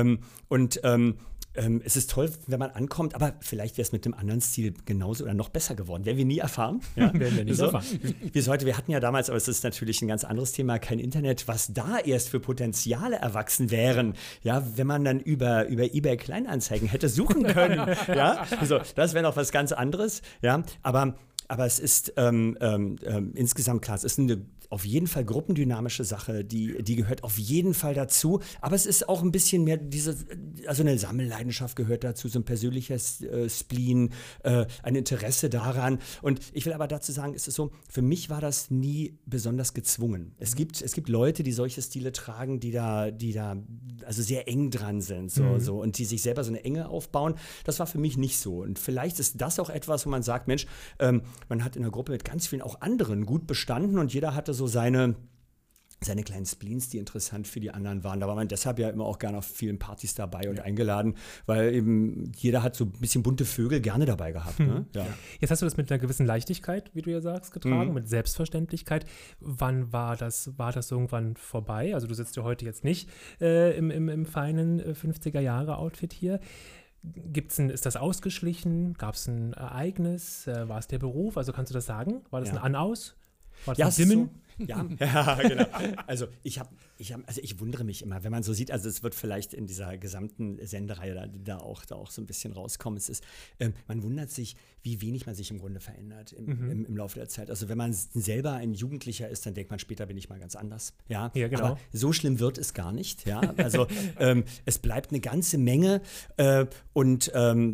Es ist toll, wenn man ankommt, aber vielleicht wäre es mit dem anderen Stil genauso oder noch besser geworden. Werden wir nie erfahren. Ja? Werden wir nie erfahren. Bis heute, wir hatten ja damals, aber es ist natürlich ein ganz anderes Thema, kein Internet, was da erst für Potenziale erwachsen wären, ja, wenn man dann über eBay Kleinanzeigen hätte suchen können. Ja? Also, das wäre noch was ganz anderes. Ja? Aber es ist insgesamt klar, es ist auf jeden Fall gruppendynamische Sache, die gehört auf jeden Fall dazu. Aber es ist auch ein bisschen mehr also eine Sammelleidenschaft gehört dazu, so ein persönliches Spleen, ein Interesse daran. Und ich will aber dazu sagen, es ist so, für mich war das nie besonders gezwungen. Es gibt Leute, die solche Stile tragen, die da also sehr eng dran sind, so und die sich selber so eine Enge aufbauen. Das war für mich nicht so. Und vielleicht ist das auch etwas, wo man sagt, Mensch, man hat in der Gruppe mit ganz vielen auch anderen gut bestanden und jeder hatte so seine kleinen Spleens, die interessant für die anderen waren. Da war man deshalb ja immer auch gerne auf vielen Partys dabei und eingeladen, weil eben jeder hat so ein bisschen bunte Vögel gerne dabei gehabt. Ne? Ja. Jetzt hast du das mit einer gewissen Leichtigkeit, wie du ja sagst, getragen, mit Selbstverständlichkeit. Wann war das irgendwann vorbei? Also du sitzt ja heute jetzt nicht im feinen 50er-Jahre-Outfit hier. Ist das ausgeschlichen? Gab es ein Ereignis? War es der Beruf? Also kannst du das sagen? War das ein An-Aus? War das ein Dimmen? Ja, genau. Also ich wundere mich immer, wenn man so sieht, also es wird vielleicht in dieser gesamten Sendereihe da auch so ein bisschen rauskommen. Es ist, man wundert sich, wie wenig man sich im Grunde verändert im Laufe der Zeit. Also wenn man selber ein Jugendlicher ist, dann denkt man, später bin ich mal ganz anders. Ja, genau. Aber so schlimm wird es gar nicht. Ja, also es bleibt eine ganze Menge und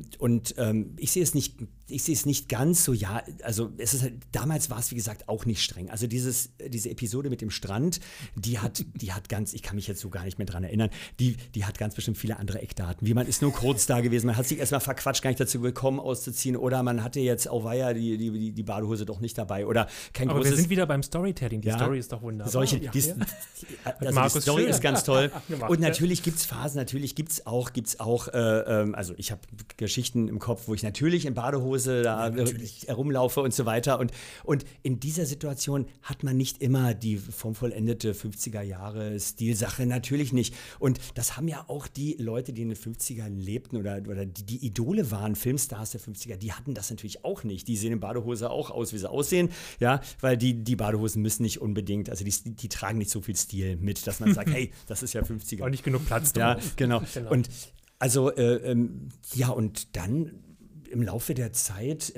ich sehe es nicht ganz so, ja, also es ist halt, damals war es, wie gesagt, auch nicht streng. Also diese Episode mit dem Strand, die hat ganz, ich kann mich jetzt so gar nicht mehr dran erinnern, die hat ganz bestimmt viele andere Eckdaten. Wie man ist nur kurz da gewesen, man hat sich erstmal verquatscht, gar nicht dazu gekommen, auszuziehen, oder man hatte jetzt auweia die Badehose doch nicht dabei, oder kein aber großes... wir sind wieder beim Storytelling, die Story ist doch wunderbar. Die Story ist ganz toll. Und natürlich gibt es Phasen, natürlich gibt es auch, also ich habe Geschichten im Kopf, wo ich natürlich in Badehose da herumlaufe und so weiter. Und in dieser Situation hat man nicht immer die formvollendete 50er-Jahre-Stilsache, natürlich nicht. Und das haben ja auch die Leute, die in den 50ern lebten oder die Idole waren, Filmstars der 50er, die hatten das natürlich auch nicht. Die sehen in Badehose auch aus, wie sie aussehen, ja, weil die Badehosen müssen nicht unbedingt, also die tragen nicht so viel Stil mit, dass man sagt, hey, das ist ja 50er. Auch nicht genug Platz drauf. Ja, genau. Und also, und dann im Laufe der Zeit,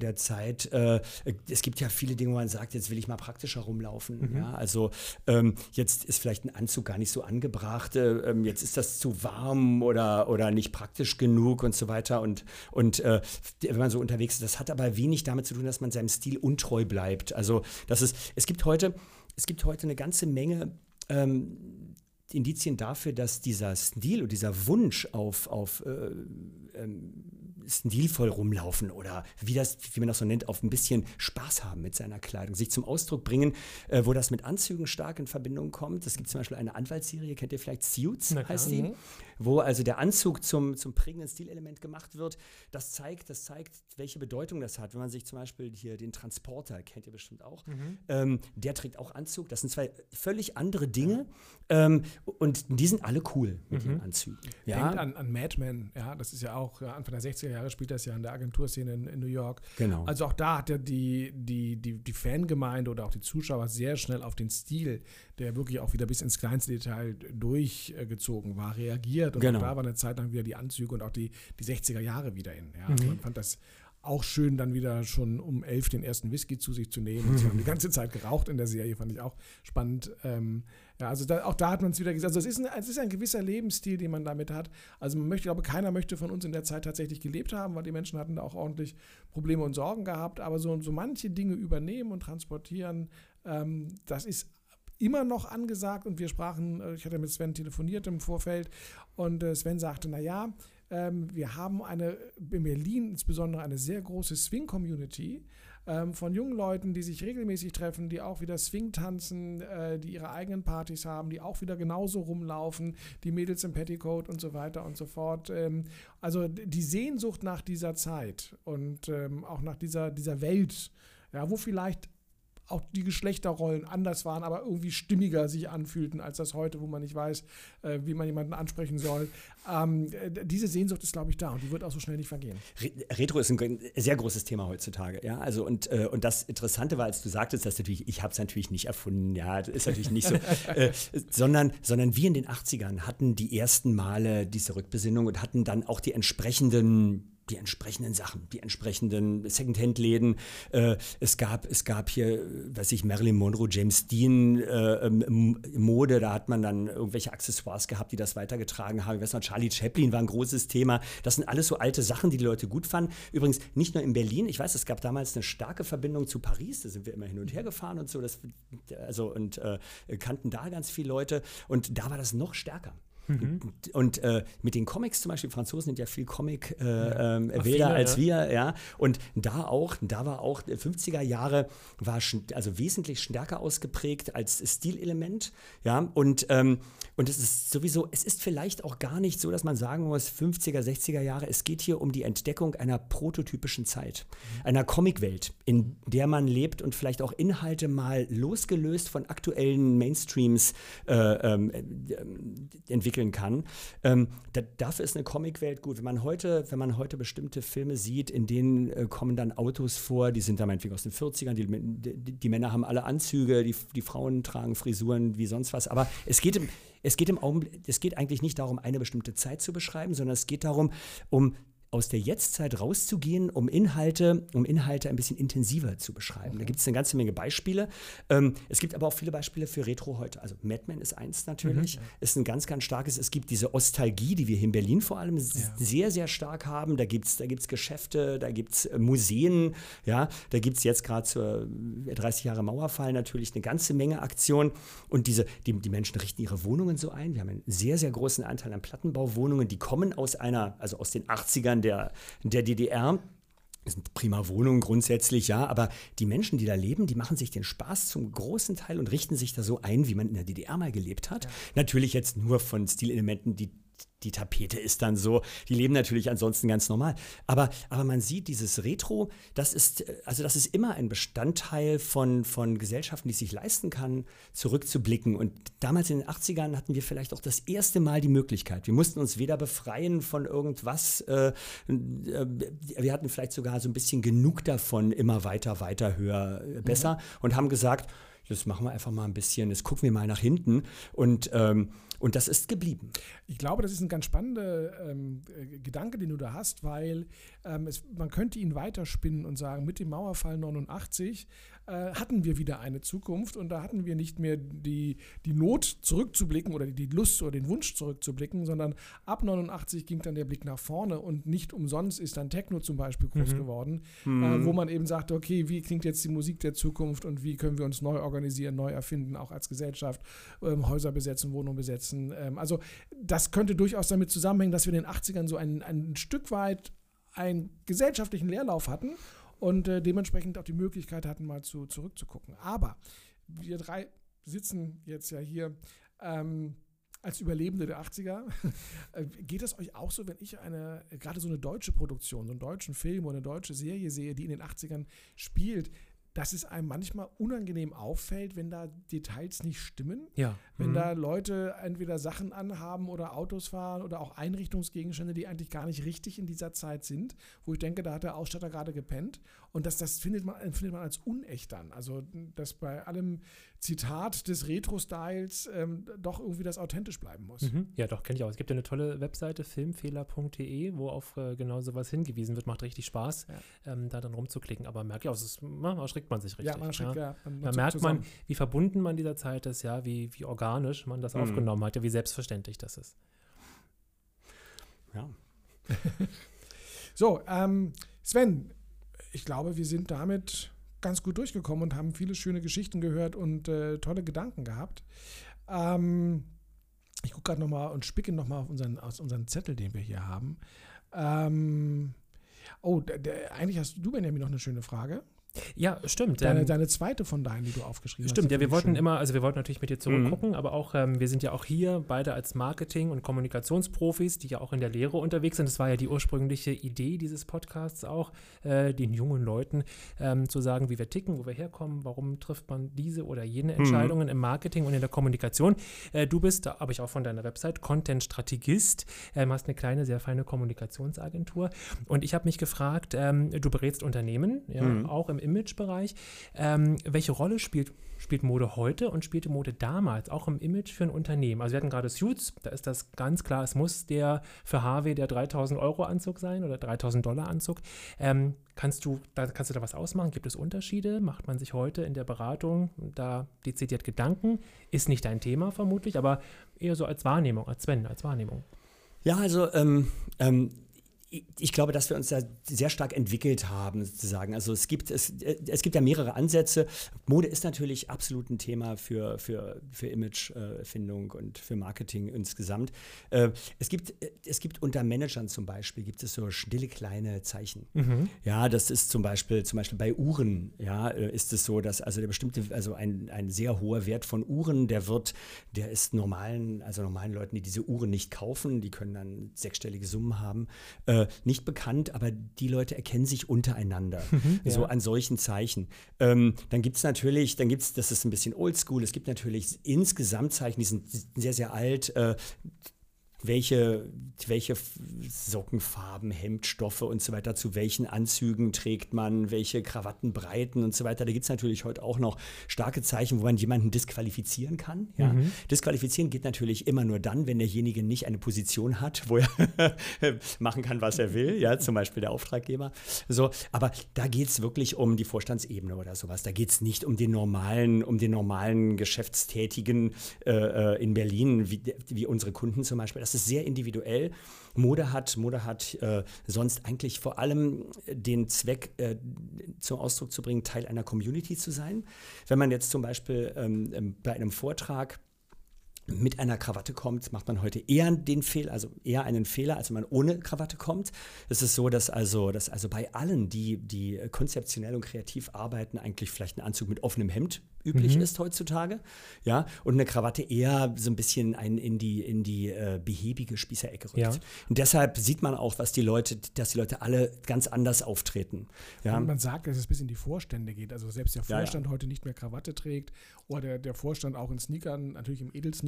es gibt ja viele Dinge, wo man sagt, jetzt will ich mal praktischer rumlaufen. Ja? Also jetzt ist vielleicht ein Anzug gar nicht so angebracht, jetzt ist das zu warm oder nicht praktisch genug und so weiter. Und wenn man so unterwegs ist, das hat aber wenig damit zu tun, dass man seinem Stil untreu bleibt. Also es gibt heute eine ganze Menge Indizien dafür, dass dieser Stil und dieser Wunsch auf stilvoll rumlaufen oder wie man das so nennt, auf ein bisschen Spaß haben mit seiner Kleidung, sich zum Ausdruck bringen, wo das mit Anzügen stark in Verbindung kommt. Es gibt zum Beispiel eine Anwaltsserie, kennt ihr vielleicht Suits, heißt die, wo also der Anzug zum prägenden Stilelement gemacht wird. Das zeigt, welche Bedeutung das hat. Wenn man sich zum Beispiel hier den Transporter, kennt ihr bestimmt auch, der trägt auch Anzug. Das sind zwei völlig andere Dinge und die sind alle cool mit ihren Anzügen. Ja? Denkt an Mad Men, ja, das ist ja auch Anfang der 60er Jahre spielt das ja in der Agenturszene in New York. Genau. Also auch da hat ja die Fangemeinde oder auch die Zuschauer sehr schnell auf den Stil, der wirklich auch wieder bis ins kleinste Detail durchgezogen war, reagiert. Und auch da war eine Zeit lang wieder die Anzüge und auch die 60er Jahre wieder in. Ja. Also man fand das auch schön, dann wieder schon um 11 den ersten Whisky zu sich zu nehmen. Und sie haben die ganze Zeit geraucht in der Serie, fand ich auch spannend. Also auch da hat man es wieder gesagt. Also es ist ein gewisser Lebensstil, den man damit hat. Also ich glaube, keiner möchte von uns in der Zeit tatsächlich gelebt haben, weil die Menschen hatten da auch ordentlich Probleme und Sorgen gehabt. Aber so manche Dinge übernehmen und transportieren, das ist immer noch angesagt. Und ich hatte mit Sven telefoniert im Vorfeld und Sven sagte, wir haben in Berlin insbesondere eine sehr große Swing-Community von jungen Leuten, die sich regelmäßig treffen, die auch wieder Swing tanzen, die ihre eigenen Partys haben, die auch wieder genauso rumlaufen, die Mädels im Petticoat und so weiter und so fort. Also die Sehnsucht nach dieser Zeit und auch nach dieser Welt, ja, wo vielleicht auch die Geschlechterrollen anders waren, aber irgendwie stimmiger sich anfühlten als das heute, wo man nicht weiß, wie man jemanden ansprechen soll. Diese Sehnsucht ist, glaube ich, da und die wird auch so schnell nicht vergehen. Retro ist ein sehr großes Thema heutzutage. Ja? Also und das Interessante war, als du sagtest, dass ich habe es natürlich nicht erfunden, ja, das ist natürlich nicht so, sondern wir in den 80ern hatten die ersten Male diese Rückbesinnung und hatten dann auch die entsprechenden Sachen, die entsprechenden Secondhand-Läden. Es gab hier, Marilyn Monroe, James Dean Mode, da hat man dann irgendwelche Accessoires gehabt, die das weitergetragen haben. Ich weiß noch, Charlie Chaplin war ein großes Thema. Das sind alles so alte Sachen, die Leute gut fanden. Übrigens nicht nur in Berlin. Ich weiß, es gab damals eine starke Verbindung zu Paris. Da sind wir immer hin und her gefahren und so. Kannten da ganz viele Leute. Und da war das noch stärker. Und mit den Comics zum Beispiel, die Franzosen sind ja viel Comic-Wähler als wir, ja. Und da war auch 50er Jahre also wesentlich stärker ausgeprägt als Stilelement, ja. Und es ist sowieso, es ist vielleicht auch gar nicht so, dass man sagen muss, 50er, 60er Jahre, es geht hier um die Entdeckung einer prototypischen Zeit, einer Comicwelt, in der man lebt und vielleicht auch Inhalte mal losgelöst von aktuellen Mainstreams entwickeln kann. Dafür ist eine Comicwelt gut. Wenn man heute bestimmte Filme sieht, in denen kommen dann Autos vor, die sind da meinetwegen aus den 40ern, die Männer haben alle Anzüge, die Frauen tragen Frisuren wie sonst was, aber es geht eigentlich nicht darum, eine bestimmte Zeit zu beschreiben, sondern es geht darum, aus der Jetztzeit rauszugehen, um Inhalte ein bisschen intensiver zu beschreiben. Da gibt es eine ganze Menge Beispiele. Es gibt aber auch viele Beispiele für Retro heute. Also Mad Men ist eins natürlich, ist ein ganz, ganz starkes. Es gibt diese Nostalgie, die wir hier in Berlin vor allem sehr, sehr stark haben. Da gibt's Geschäfte, da gibt es Museen, ja, da gibt es jetzt gerade zur 30 Jahre Mauerfall natürlich eine ganze Menge Aktionen. Und die Menschen richten ihre Wohnungen so ein. Wir haben einen sehr, sehr großen Anteil an Plattenbauwohnungen, die kommen aus den 80ern der DDR. Das sind prima Wohnungen grundsätzlich, ja, aber die Menschen, die da leben, die machen sich den Spaß zum großen Teil und richten sich da so ein, wie man in der DDR mal gelebt hat. Ja. Natürlich jetzt nur von Stilelementen, die Tapete ist dann so, die leben natürlich ansonsten ganz normal. Aber man sieht, dieses Retro, das ist immer ein Bestandteil von Gesellschaften, die es sich leisten kann, zurückzublicken. Und damals in den 80ern hatten wir vielleicht auch das erste Mal die Möglichkeit. Wir mussten uns weder befreien von irgendwas, wir hatten vielleicht sogar so ein bisschen genug davon, immer weiter, höher, besser und haben gesagt, jetzt machen wir einfach mal ein bisschen, jetzt gucken wir mal nach hinten und Und das ist geblieben. Ich glaube, das ist ein ganz spannender Gedanke, den du da hast, weil man könnte ihn weiterspinnen und sagen, mit dem Mauerfall 89 hatten wir wieder eine Zukunft und da hatten wir nicht mehr die Not zurückzublicken oder die Lust oder den Wunsch zurückzublicken, sondern ab 89 ging dann der Blick nach vorne und nicht umsonst ist dann Techno zum Beispiel groß geworden, wo man eben sagte, okay, wie klingt jetzt die Musik der Zukunft und wie können wir uns neu organisieren, neu erfinden, auch als Gesellschaft, Häuser besetzen, Wohnungen besetzen. Also das könnte durchaus damit zusammenhängen, dass wir in den 80ern so ein Stück weit einen gesellschaftlichen Leerlauf hatten und dementsprechend auch die Möglichkeit hatten, mal zurückzugucken. Aber wir drei sitzen jetzt ja hier als Überlebende der 80er. Geht es euch auch so, wenn ich gerade so eine deutsche Produktion, so einen deutschen Film oder eine deutsche Serie sehe, die in den 80ern spielt, dass es einem manchmal unangenehm auffällt, wenn da Details nicht stimmen. Ja. Wenn da Leute entweder Sachen anhaben oder Autos fahren oder auch Einrichtungsgegenstände, die eigentlich gar nicht richtig in dieser Zeit sind, wo ich denke, da hat der Ausstatter gerade gepennt. Und das findet man als unecht an. Also, dass bei allem Zitat des Retro-Styles doch irgendwie das authentisch bleiben muss. Ja, doch, kenne ich auch. Es gibt ja eine tolle Webseite, filmfehler.de, wo auf genau sowas hingewiesen wird. Macht richtig Spaß, da dann rumzuklicken. Aber merke ich auch, manchmal erschrickt man sich richtig. Ja, man erschrickt, ja. Da merkt man, wie verbunden man dieser Zeit ist, ja, wie organisch man das aufgenommen hat, ja, wie selbstverständlich das ist. Ja. So, Sven, ich glaube, wir sind damit ganz gut durchgekommen und haben viele schöne Geschichten gehört und tolle Gedanken gehabt. Ich gucke gerade nochmal und spicke nochmal aus unseren Zettel, den wir hier haben. Eigentlich hast du, Benjamin, noch eine schöne Frage. Ja, stimmt. Deine zweite von deinen, die du aufgeschrieben hast. Stimmt, ja, wir wollten natürlich mit dir zurückgucken, aber auch, wir sind ja auch hier beide als Marketing- und Kommunikationsprofis, die ja auch in der Lehre unterwegs sind. Das war ja die ursprüngliche Idee dieses Podcasts auch, den jungen Leuten zu sagen, wie wir ticken, wo wir herkommen, warum trifft man diese oder jene Entscheidungen im Marketing und in der Kommunikation. Du bist, da habe ich auch von deiner Website, Content-Strategist, hast eine kleine, sehr feine Kommunikationsagentur und ich habe mich gefragt, du berätst Unternehmen, ja, auch im Imagebereich. Welche Rolle spielt Mode heute und spielte Mode damals auch im Image für ein Unternehmen? Also wir hatten gerade Suits, da ist das ganz klar, es muss für Harvey der 3.000 € Anzug sein oder 3.000 $ Anzug. Kannst du da was ausmachen? Gibt es Unterschiede? Macht man sich heute in der Beratung da dezidiert Gedanken? Ist nicht dein Thema vermutlich, aber eher so als Wahrnehmung, als Wahrnehmung. Ja, also ich glaube, dass wir uns da sehr stark entwickelt haben, sozusagen. Also es gibt ja mehrere Ansätze. Mode ist natürlich absolut ein Thema für Imagefindung und für Marketing insgesamt. Es gibt unter Managern zum Beispiel, gibt es so stille kleine Zeichen. Ja, das ist zum Beispiel bei Uhren, ja, ist es so, dass also ein sehr hoher Wert von Uhren, der ist normalen Leuten, die diese Uhren nicht kaufen, die können dann sechsstellige Summen haben, nicht bekannt, aber die Leute erkennen sich untereinander, so an solchen Zeichen. Dann gibt es natürlich, das ist ein bisschen oldschool, es gibt natürlich insgesamt Zeichen, die sind sehr, sehr alt, welche Sockenfarben, Hemdstoffe und so weiter, zu welchen Anzügen trägt man, welche Krawattenbreiten und so weiter. Da gibt es natürlich heute auch noch starke Zeichen, wo man jemanden disqualifizieren kann. Ja. Disqualifizieren geht natürlich immer nur dann, wenn derjenige nicht eine Position hat, wo er machen kann, was er will, ja, zum Beispiel der Auftraggeber. So, aber da geht es wirklich um die Vorstandsebene oder sowas. Da geht es nicht um den normalen Geschäftstätigen in Berlin, wie unsere Kunden zum Beispiel. Das ist sehr individuell. Mode hat sonst eigentlich vor allem den Zweck, zum Ausdruck zu bringen, Teil einer Community zu sein. Wenn man jetzt zum Beispiel bei einem Vortrag mit einer Krawatte kommt, macht man heute eher einen Fehler, als wenn man ohne Krawatte kommt. Es ist so, dass bei allen, die konzeptionell und kreativ arbeiten, eigentlich vielleicht ein Anzug mit offenem Hemd üblich ist heutzutage, ja, und eine Krawatte eher so ein bisschen in die behäbige Spießerecke rückt. Ja. Und deshalb sieht man auch, dass die Leute alle ganz anders auftreten. Ja. Und man sagt, dass es bis in die Vorstände geht, also selbst der Vorstand heute nicht mehr Krawatte trägt oder der Vorstand auch in Sneakern, natürlich im Edelsneaker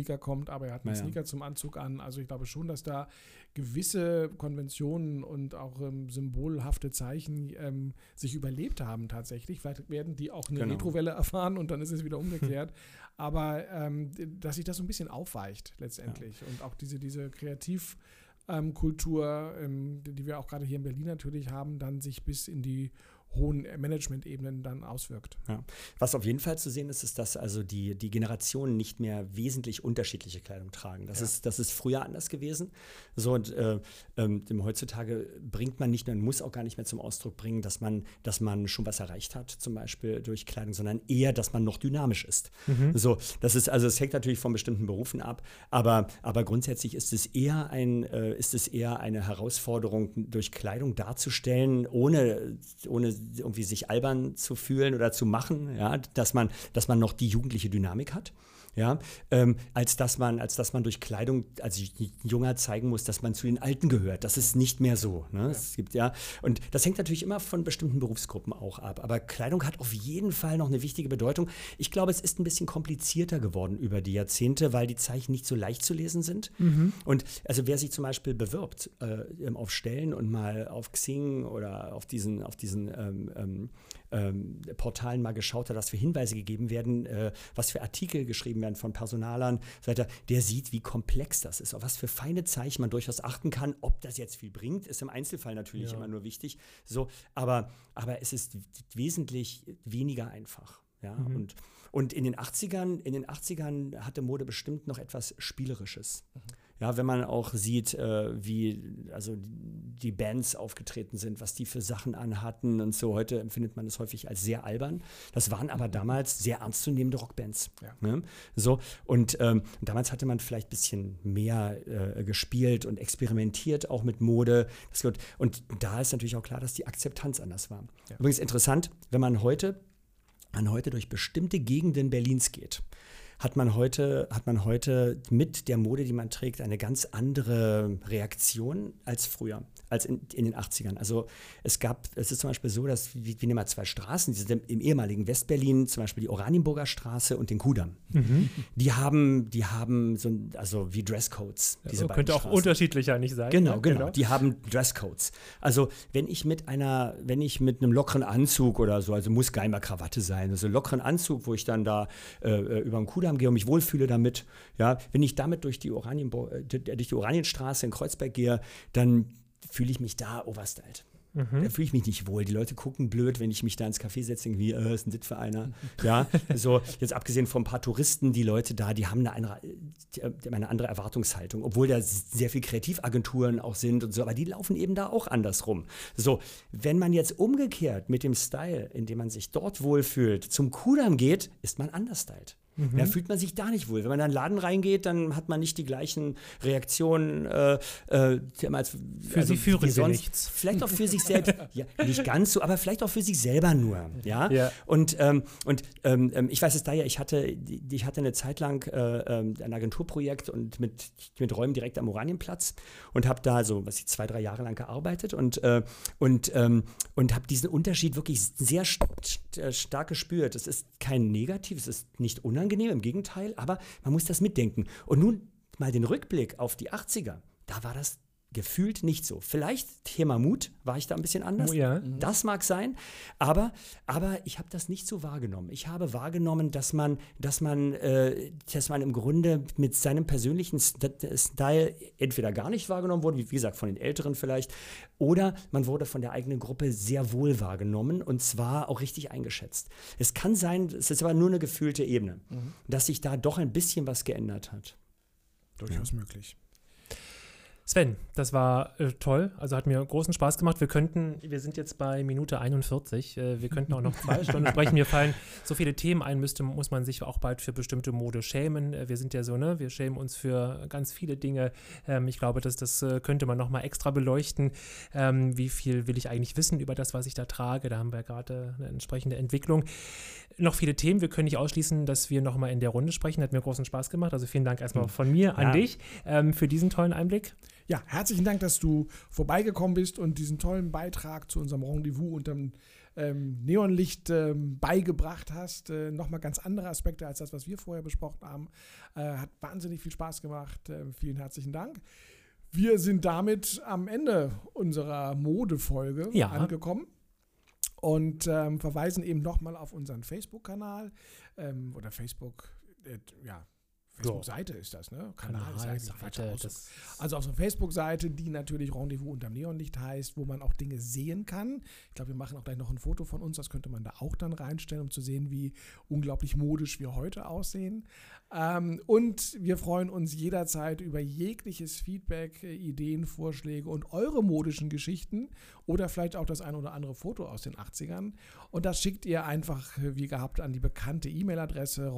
Sneaker kommt, aber er hat einen Sneaker zum Anzug an. Also ich glaube schon, dass da gewisse Konventionen und auch symbolhafte Zeichen sich überlebt haben tatsächlich. Vielleicht werden die auch eine Retrowelle erfahren und dann ist es wieder umgekehrt. Aber dass sich das so ein bisschen aufweicht letztendlich. Und auch diese Kreativkultur, die wir auch gerade hier in Berlin natürlich haben, dann sich bis in die hohen Management-Ebenen dann auswirkt. Ja. Was auf jeden Fall zu sehen ist, ist, dass also die Generationen nicht mehr wesentlich unterschiedliche Kleidung tragen. Das ist früher anders gewesen. So, und heutzutage bringt man nicht mehr und muss auch gar nicht mehr zum Ausdruck bringen, dass man schon was erreicht hat, zum Beispiel durch Kleidung, sondern eher, dass man noch dynamisch ist. So, das ist, also es hängt natürlich von bestimmten Berufen ab, aber grundsätzlich ist es eher eine Herausforderung, durch Kleidung darzustellen, ohne irgendwie sich albern zu fühlen oder zu machen, ja, dass man noch die jugendliche Dynamik hat, ja, als dass man durch Kleidung als Junger zeigen muss, dass man zu den Alten gehört. Das ist nicht mehr so. Ne? Es gibt und das hängt natürlich immer von bestimmten Berufsgruppen auch ab. Aber Kleidung hat auf jeden Fall noch eine wichtige Bedeutung. Ich glaube, es ist ein bisschen komplizierter geworden über die Jahrzehnte, weil die Zeichen nicht so leicht zu lesen sind. Und also wer sich zum Beispiel bewirbt auf Stellen und mal auf Xing oder auf diesen Portalen mal geschaut hat, was für Hinweise gegeben werden, was für Artikel geschrieben werden von Personalern, der sieht, wie komplex das ist, auf was für feine Zeichen man durchaus achten kann. Ob das jetzt viel bringt, ist im Einzelfall natürlich immer nur wichtig. So, aber es ist wesentlich weniger einfach. Ja? Und in den 80ern hatte Mode bestimmt noch etwas Spielerisches. Ja, wenn man auch sieht, wie also die Bands aufgetreten sind, was die für Sachen anhatten und so. Heute empfindet man das häufig als sehr albern. Das waren aber damals sehr ernstzunehmende Rockbands. Ja. Ne? So, und damals hatte man vielleicht ein bisschen mehr gespielt und experimentiert, auch mit Mode. Und da ist natürlich auch klar, dass die Akzeptanz anders war. Ja. Übrigens interessant, wenn man heute durch bestimmte Gegenden Berlins geht, hat man heute mit der Mode, die man trägt, eine ganz andere Reaktion als früher, als in den 80ern. Also es ist zum Beispiel so, dass wir nehmen mal zwei Straßen, die sind im ehemaligen Westberlin, zum Beispiel die Oranienburger Straße und den Kudamm. Die haben so wie Dresscodes. Diese könnte auch unterschiedlicher nicht sein. Genau. Die haben Dresscodes. Also wenn ich mit einem lockeren Anzug oder so, also muss gar nicht mal Krawatte sein, also lockeren Anzug, wo ich dann da über den Kudamm gehe und mich wohlfühle damit, ja, wenn ich damit durch die Oranienstraße in Kreuzberg gehe, dann fühle ich mich da overstylt. Da fühle ich mich nicht wohl. Die Leute gucken blöd, wenn ich mich da ins Café setze, irgendwie, ist ein für einer. Ja, so, jetzt abgesehen von ein paar Touristen, die Leute da, die haben eine andere Erwartungshaltung, obwohl da sehr viel Kreativagenturen auch sind und so, aber die laufen eben da auch andersrum. So, wenn man jetzt umgekehrt mit dem Style, in dem man sich dort wohlfühlt, zum Kudamm geht, ist man understylt. Da fühlt man sich da nicht wohl. Wenn man in einen Laden reingeht, dann hat man nicht die gleichen Reaktionen. Für sie führen sie nichts. Vielleicht auch für sich selbst. Ja, nicht ganz so, aber vielleicht auch für sich selber nur. Ja? Und ich weiß es daher, ich hatte eine Zeit lang ein Agenturprojekt und mit Räumen direkt am Oranienplatz und habe da so 2-3 Jahre lang gearbeitet und habe diesen Unterschied wirklich sehr stark gespürt. Es ist kein Negativ, es ist nicht unangenehm, im Gegenteil, aber man muss das mitdenken. Und nun mal den Rückblick auf die 80er, da war das gefühlt nicht so. Vielleicht Thema Mut, war ich da ein bisschen anders. Oh ja. Das mag sein, aber ich habe das nicht so wahrgenommen. Ich habe wahrgenommen, dass man im Grunde mit seinem persönlichen Style entweder gar nicht wahrgenommen wurde, wie gesagt, von den Älteren vielleicht, oder man wurde von der eigenen Gruppe sehr wohl wahrgenommen und zwar auch richtig eingeschätzt. Es kann sein, es ist aber nur eine gefühlte Ebene, dass sich da doch ein bisschen was geändert hat. Durchaus möglich. Sven, das war toll, also hat mir großen Spaß gemacht. Wir sind jetzt bei Minute 41, wir könnten auch noch 2 Stunden sprechen. Mir fallen so viele Themen ein, muss man sich auch bald für bestimmte Mode schämen. Wir sind ja so, ne, wir schämen uns für ganz viele Dinge. Ich glaube, das könnte man nochmal extra beleuchten. Wie viel will ich eigentlich wissen über das, was ich da trage? Da haben wir gerade eine entsprechende Entwicklung. Noch viele Themen, wir können nicht ausschließen, dass wir nochmal in der Runde sprechen. Hat mir großen Spaß gemacht, also vielen Dank erstmal von mir an dich für diesen tollen Einblick. Ja, herzlichen Dank, dass du vorbeigekommen bist und diesen tollen Beitrag zu unserem Rendezvous unterm Neonlicht beigebracht hast. Nochmal ganz andere Aspekte als das, was wir vorher besprochen haben. Hat wahnsinnig viel Spaß gemacht. Vielen herzlichen Dank. Wir sind damit am Ende unserer Modefolge angekommen und verweisen eben nochmal auf unseren Facebook-Kanal oder Facebook-Seite ist das, ne? Kanal ist eigentlich falsch. Also auf unserer Facebook-Seite, die natürlich Rendezvous unterm Neonlicht heißt, wo man auch Dinge sehen kann. Ich glaube, wir machen auch gleich noch ein Foto von uns, das könnte man da auch dann reinstellen, um zu sehen, wie unglaublich modisch wir heute aussehen. Und wir freuen uns jederzeit über jegliches Feedback, Ideen, Vorschläge und eure modischen Geschichten oder vielleicht auch das ein oder andere Foto aus den 80ern. Und das schickt ihr einfach, wie gehabt, an die bekannte E-Mail-Adresse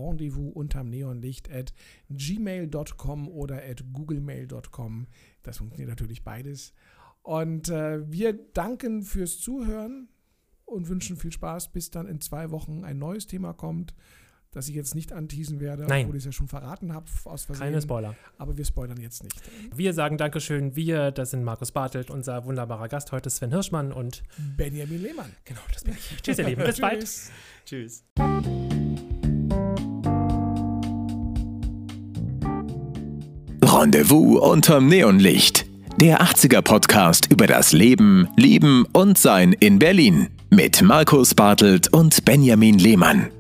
rendezvous-unterm-neonlicht@gmail.com oder @googlemail.com. Das funktioniert natürlich beides. Und wir danken fürs Zuhören und wünschen viel Spaß, bis dann in 2 Wochen ein neues Thema kommt, das ich jetzt nicht anteasen werde, obwohl ich es ja schon verraten habe aus Versehen. Keine Spoiler. Aber wir spoilern jetzt nicht. Wir sagen Dankeschön. Das sind Markus Bartelt, unser wunderbarer Gast heute, Sven Hirschmann und Benjamin Lehmann. Genau, das bin ich. Tschüss, ihr Lieben. Bis bald. Tschüss. Rendezvous unterm Neonlicht. Der 80er-Podcast über das Leben, Lieben und Sein in Berlin. Mit Markus Bartelt und Benjamin Lehmann.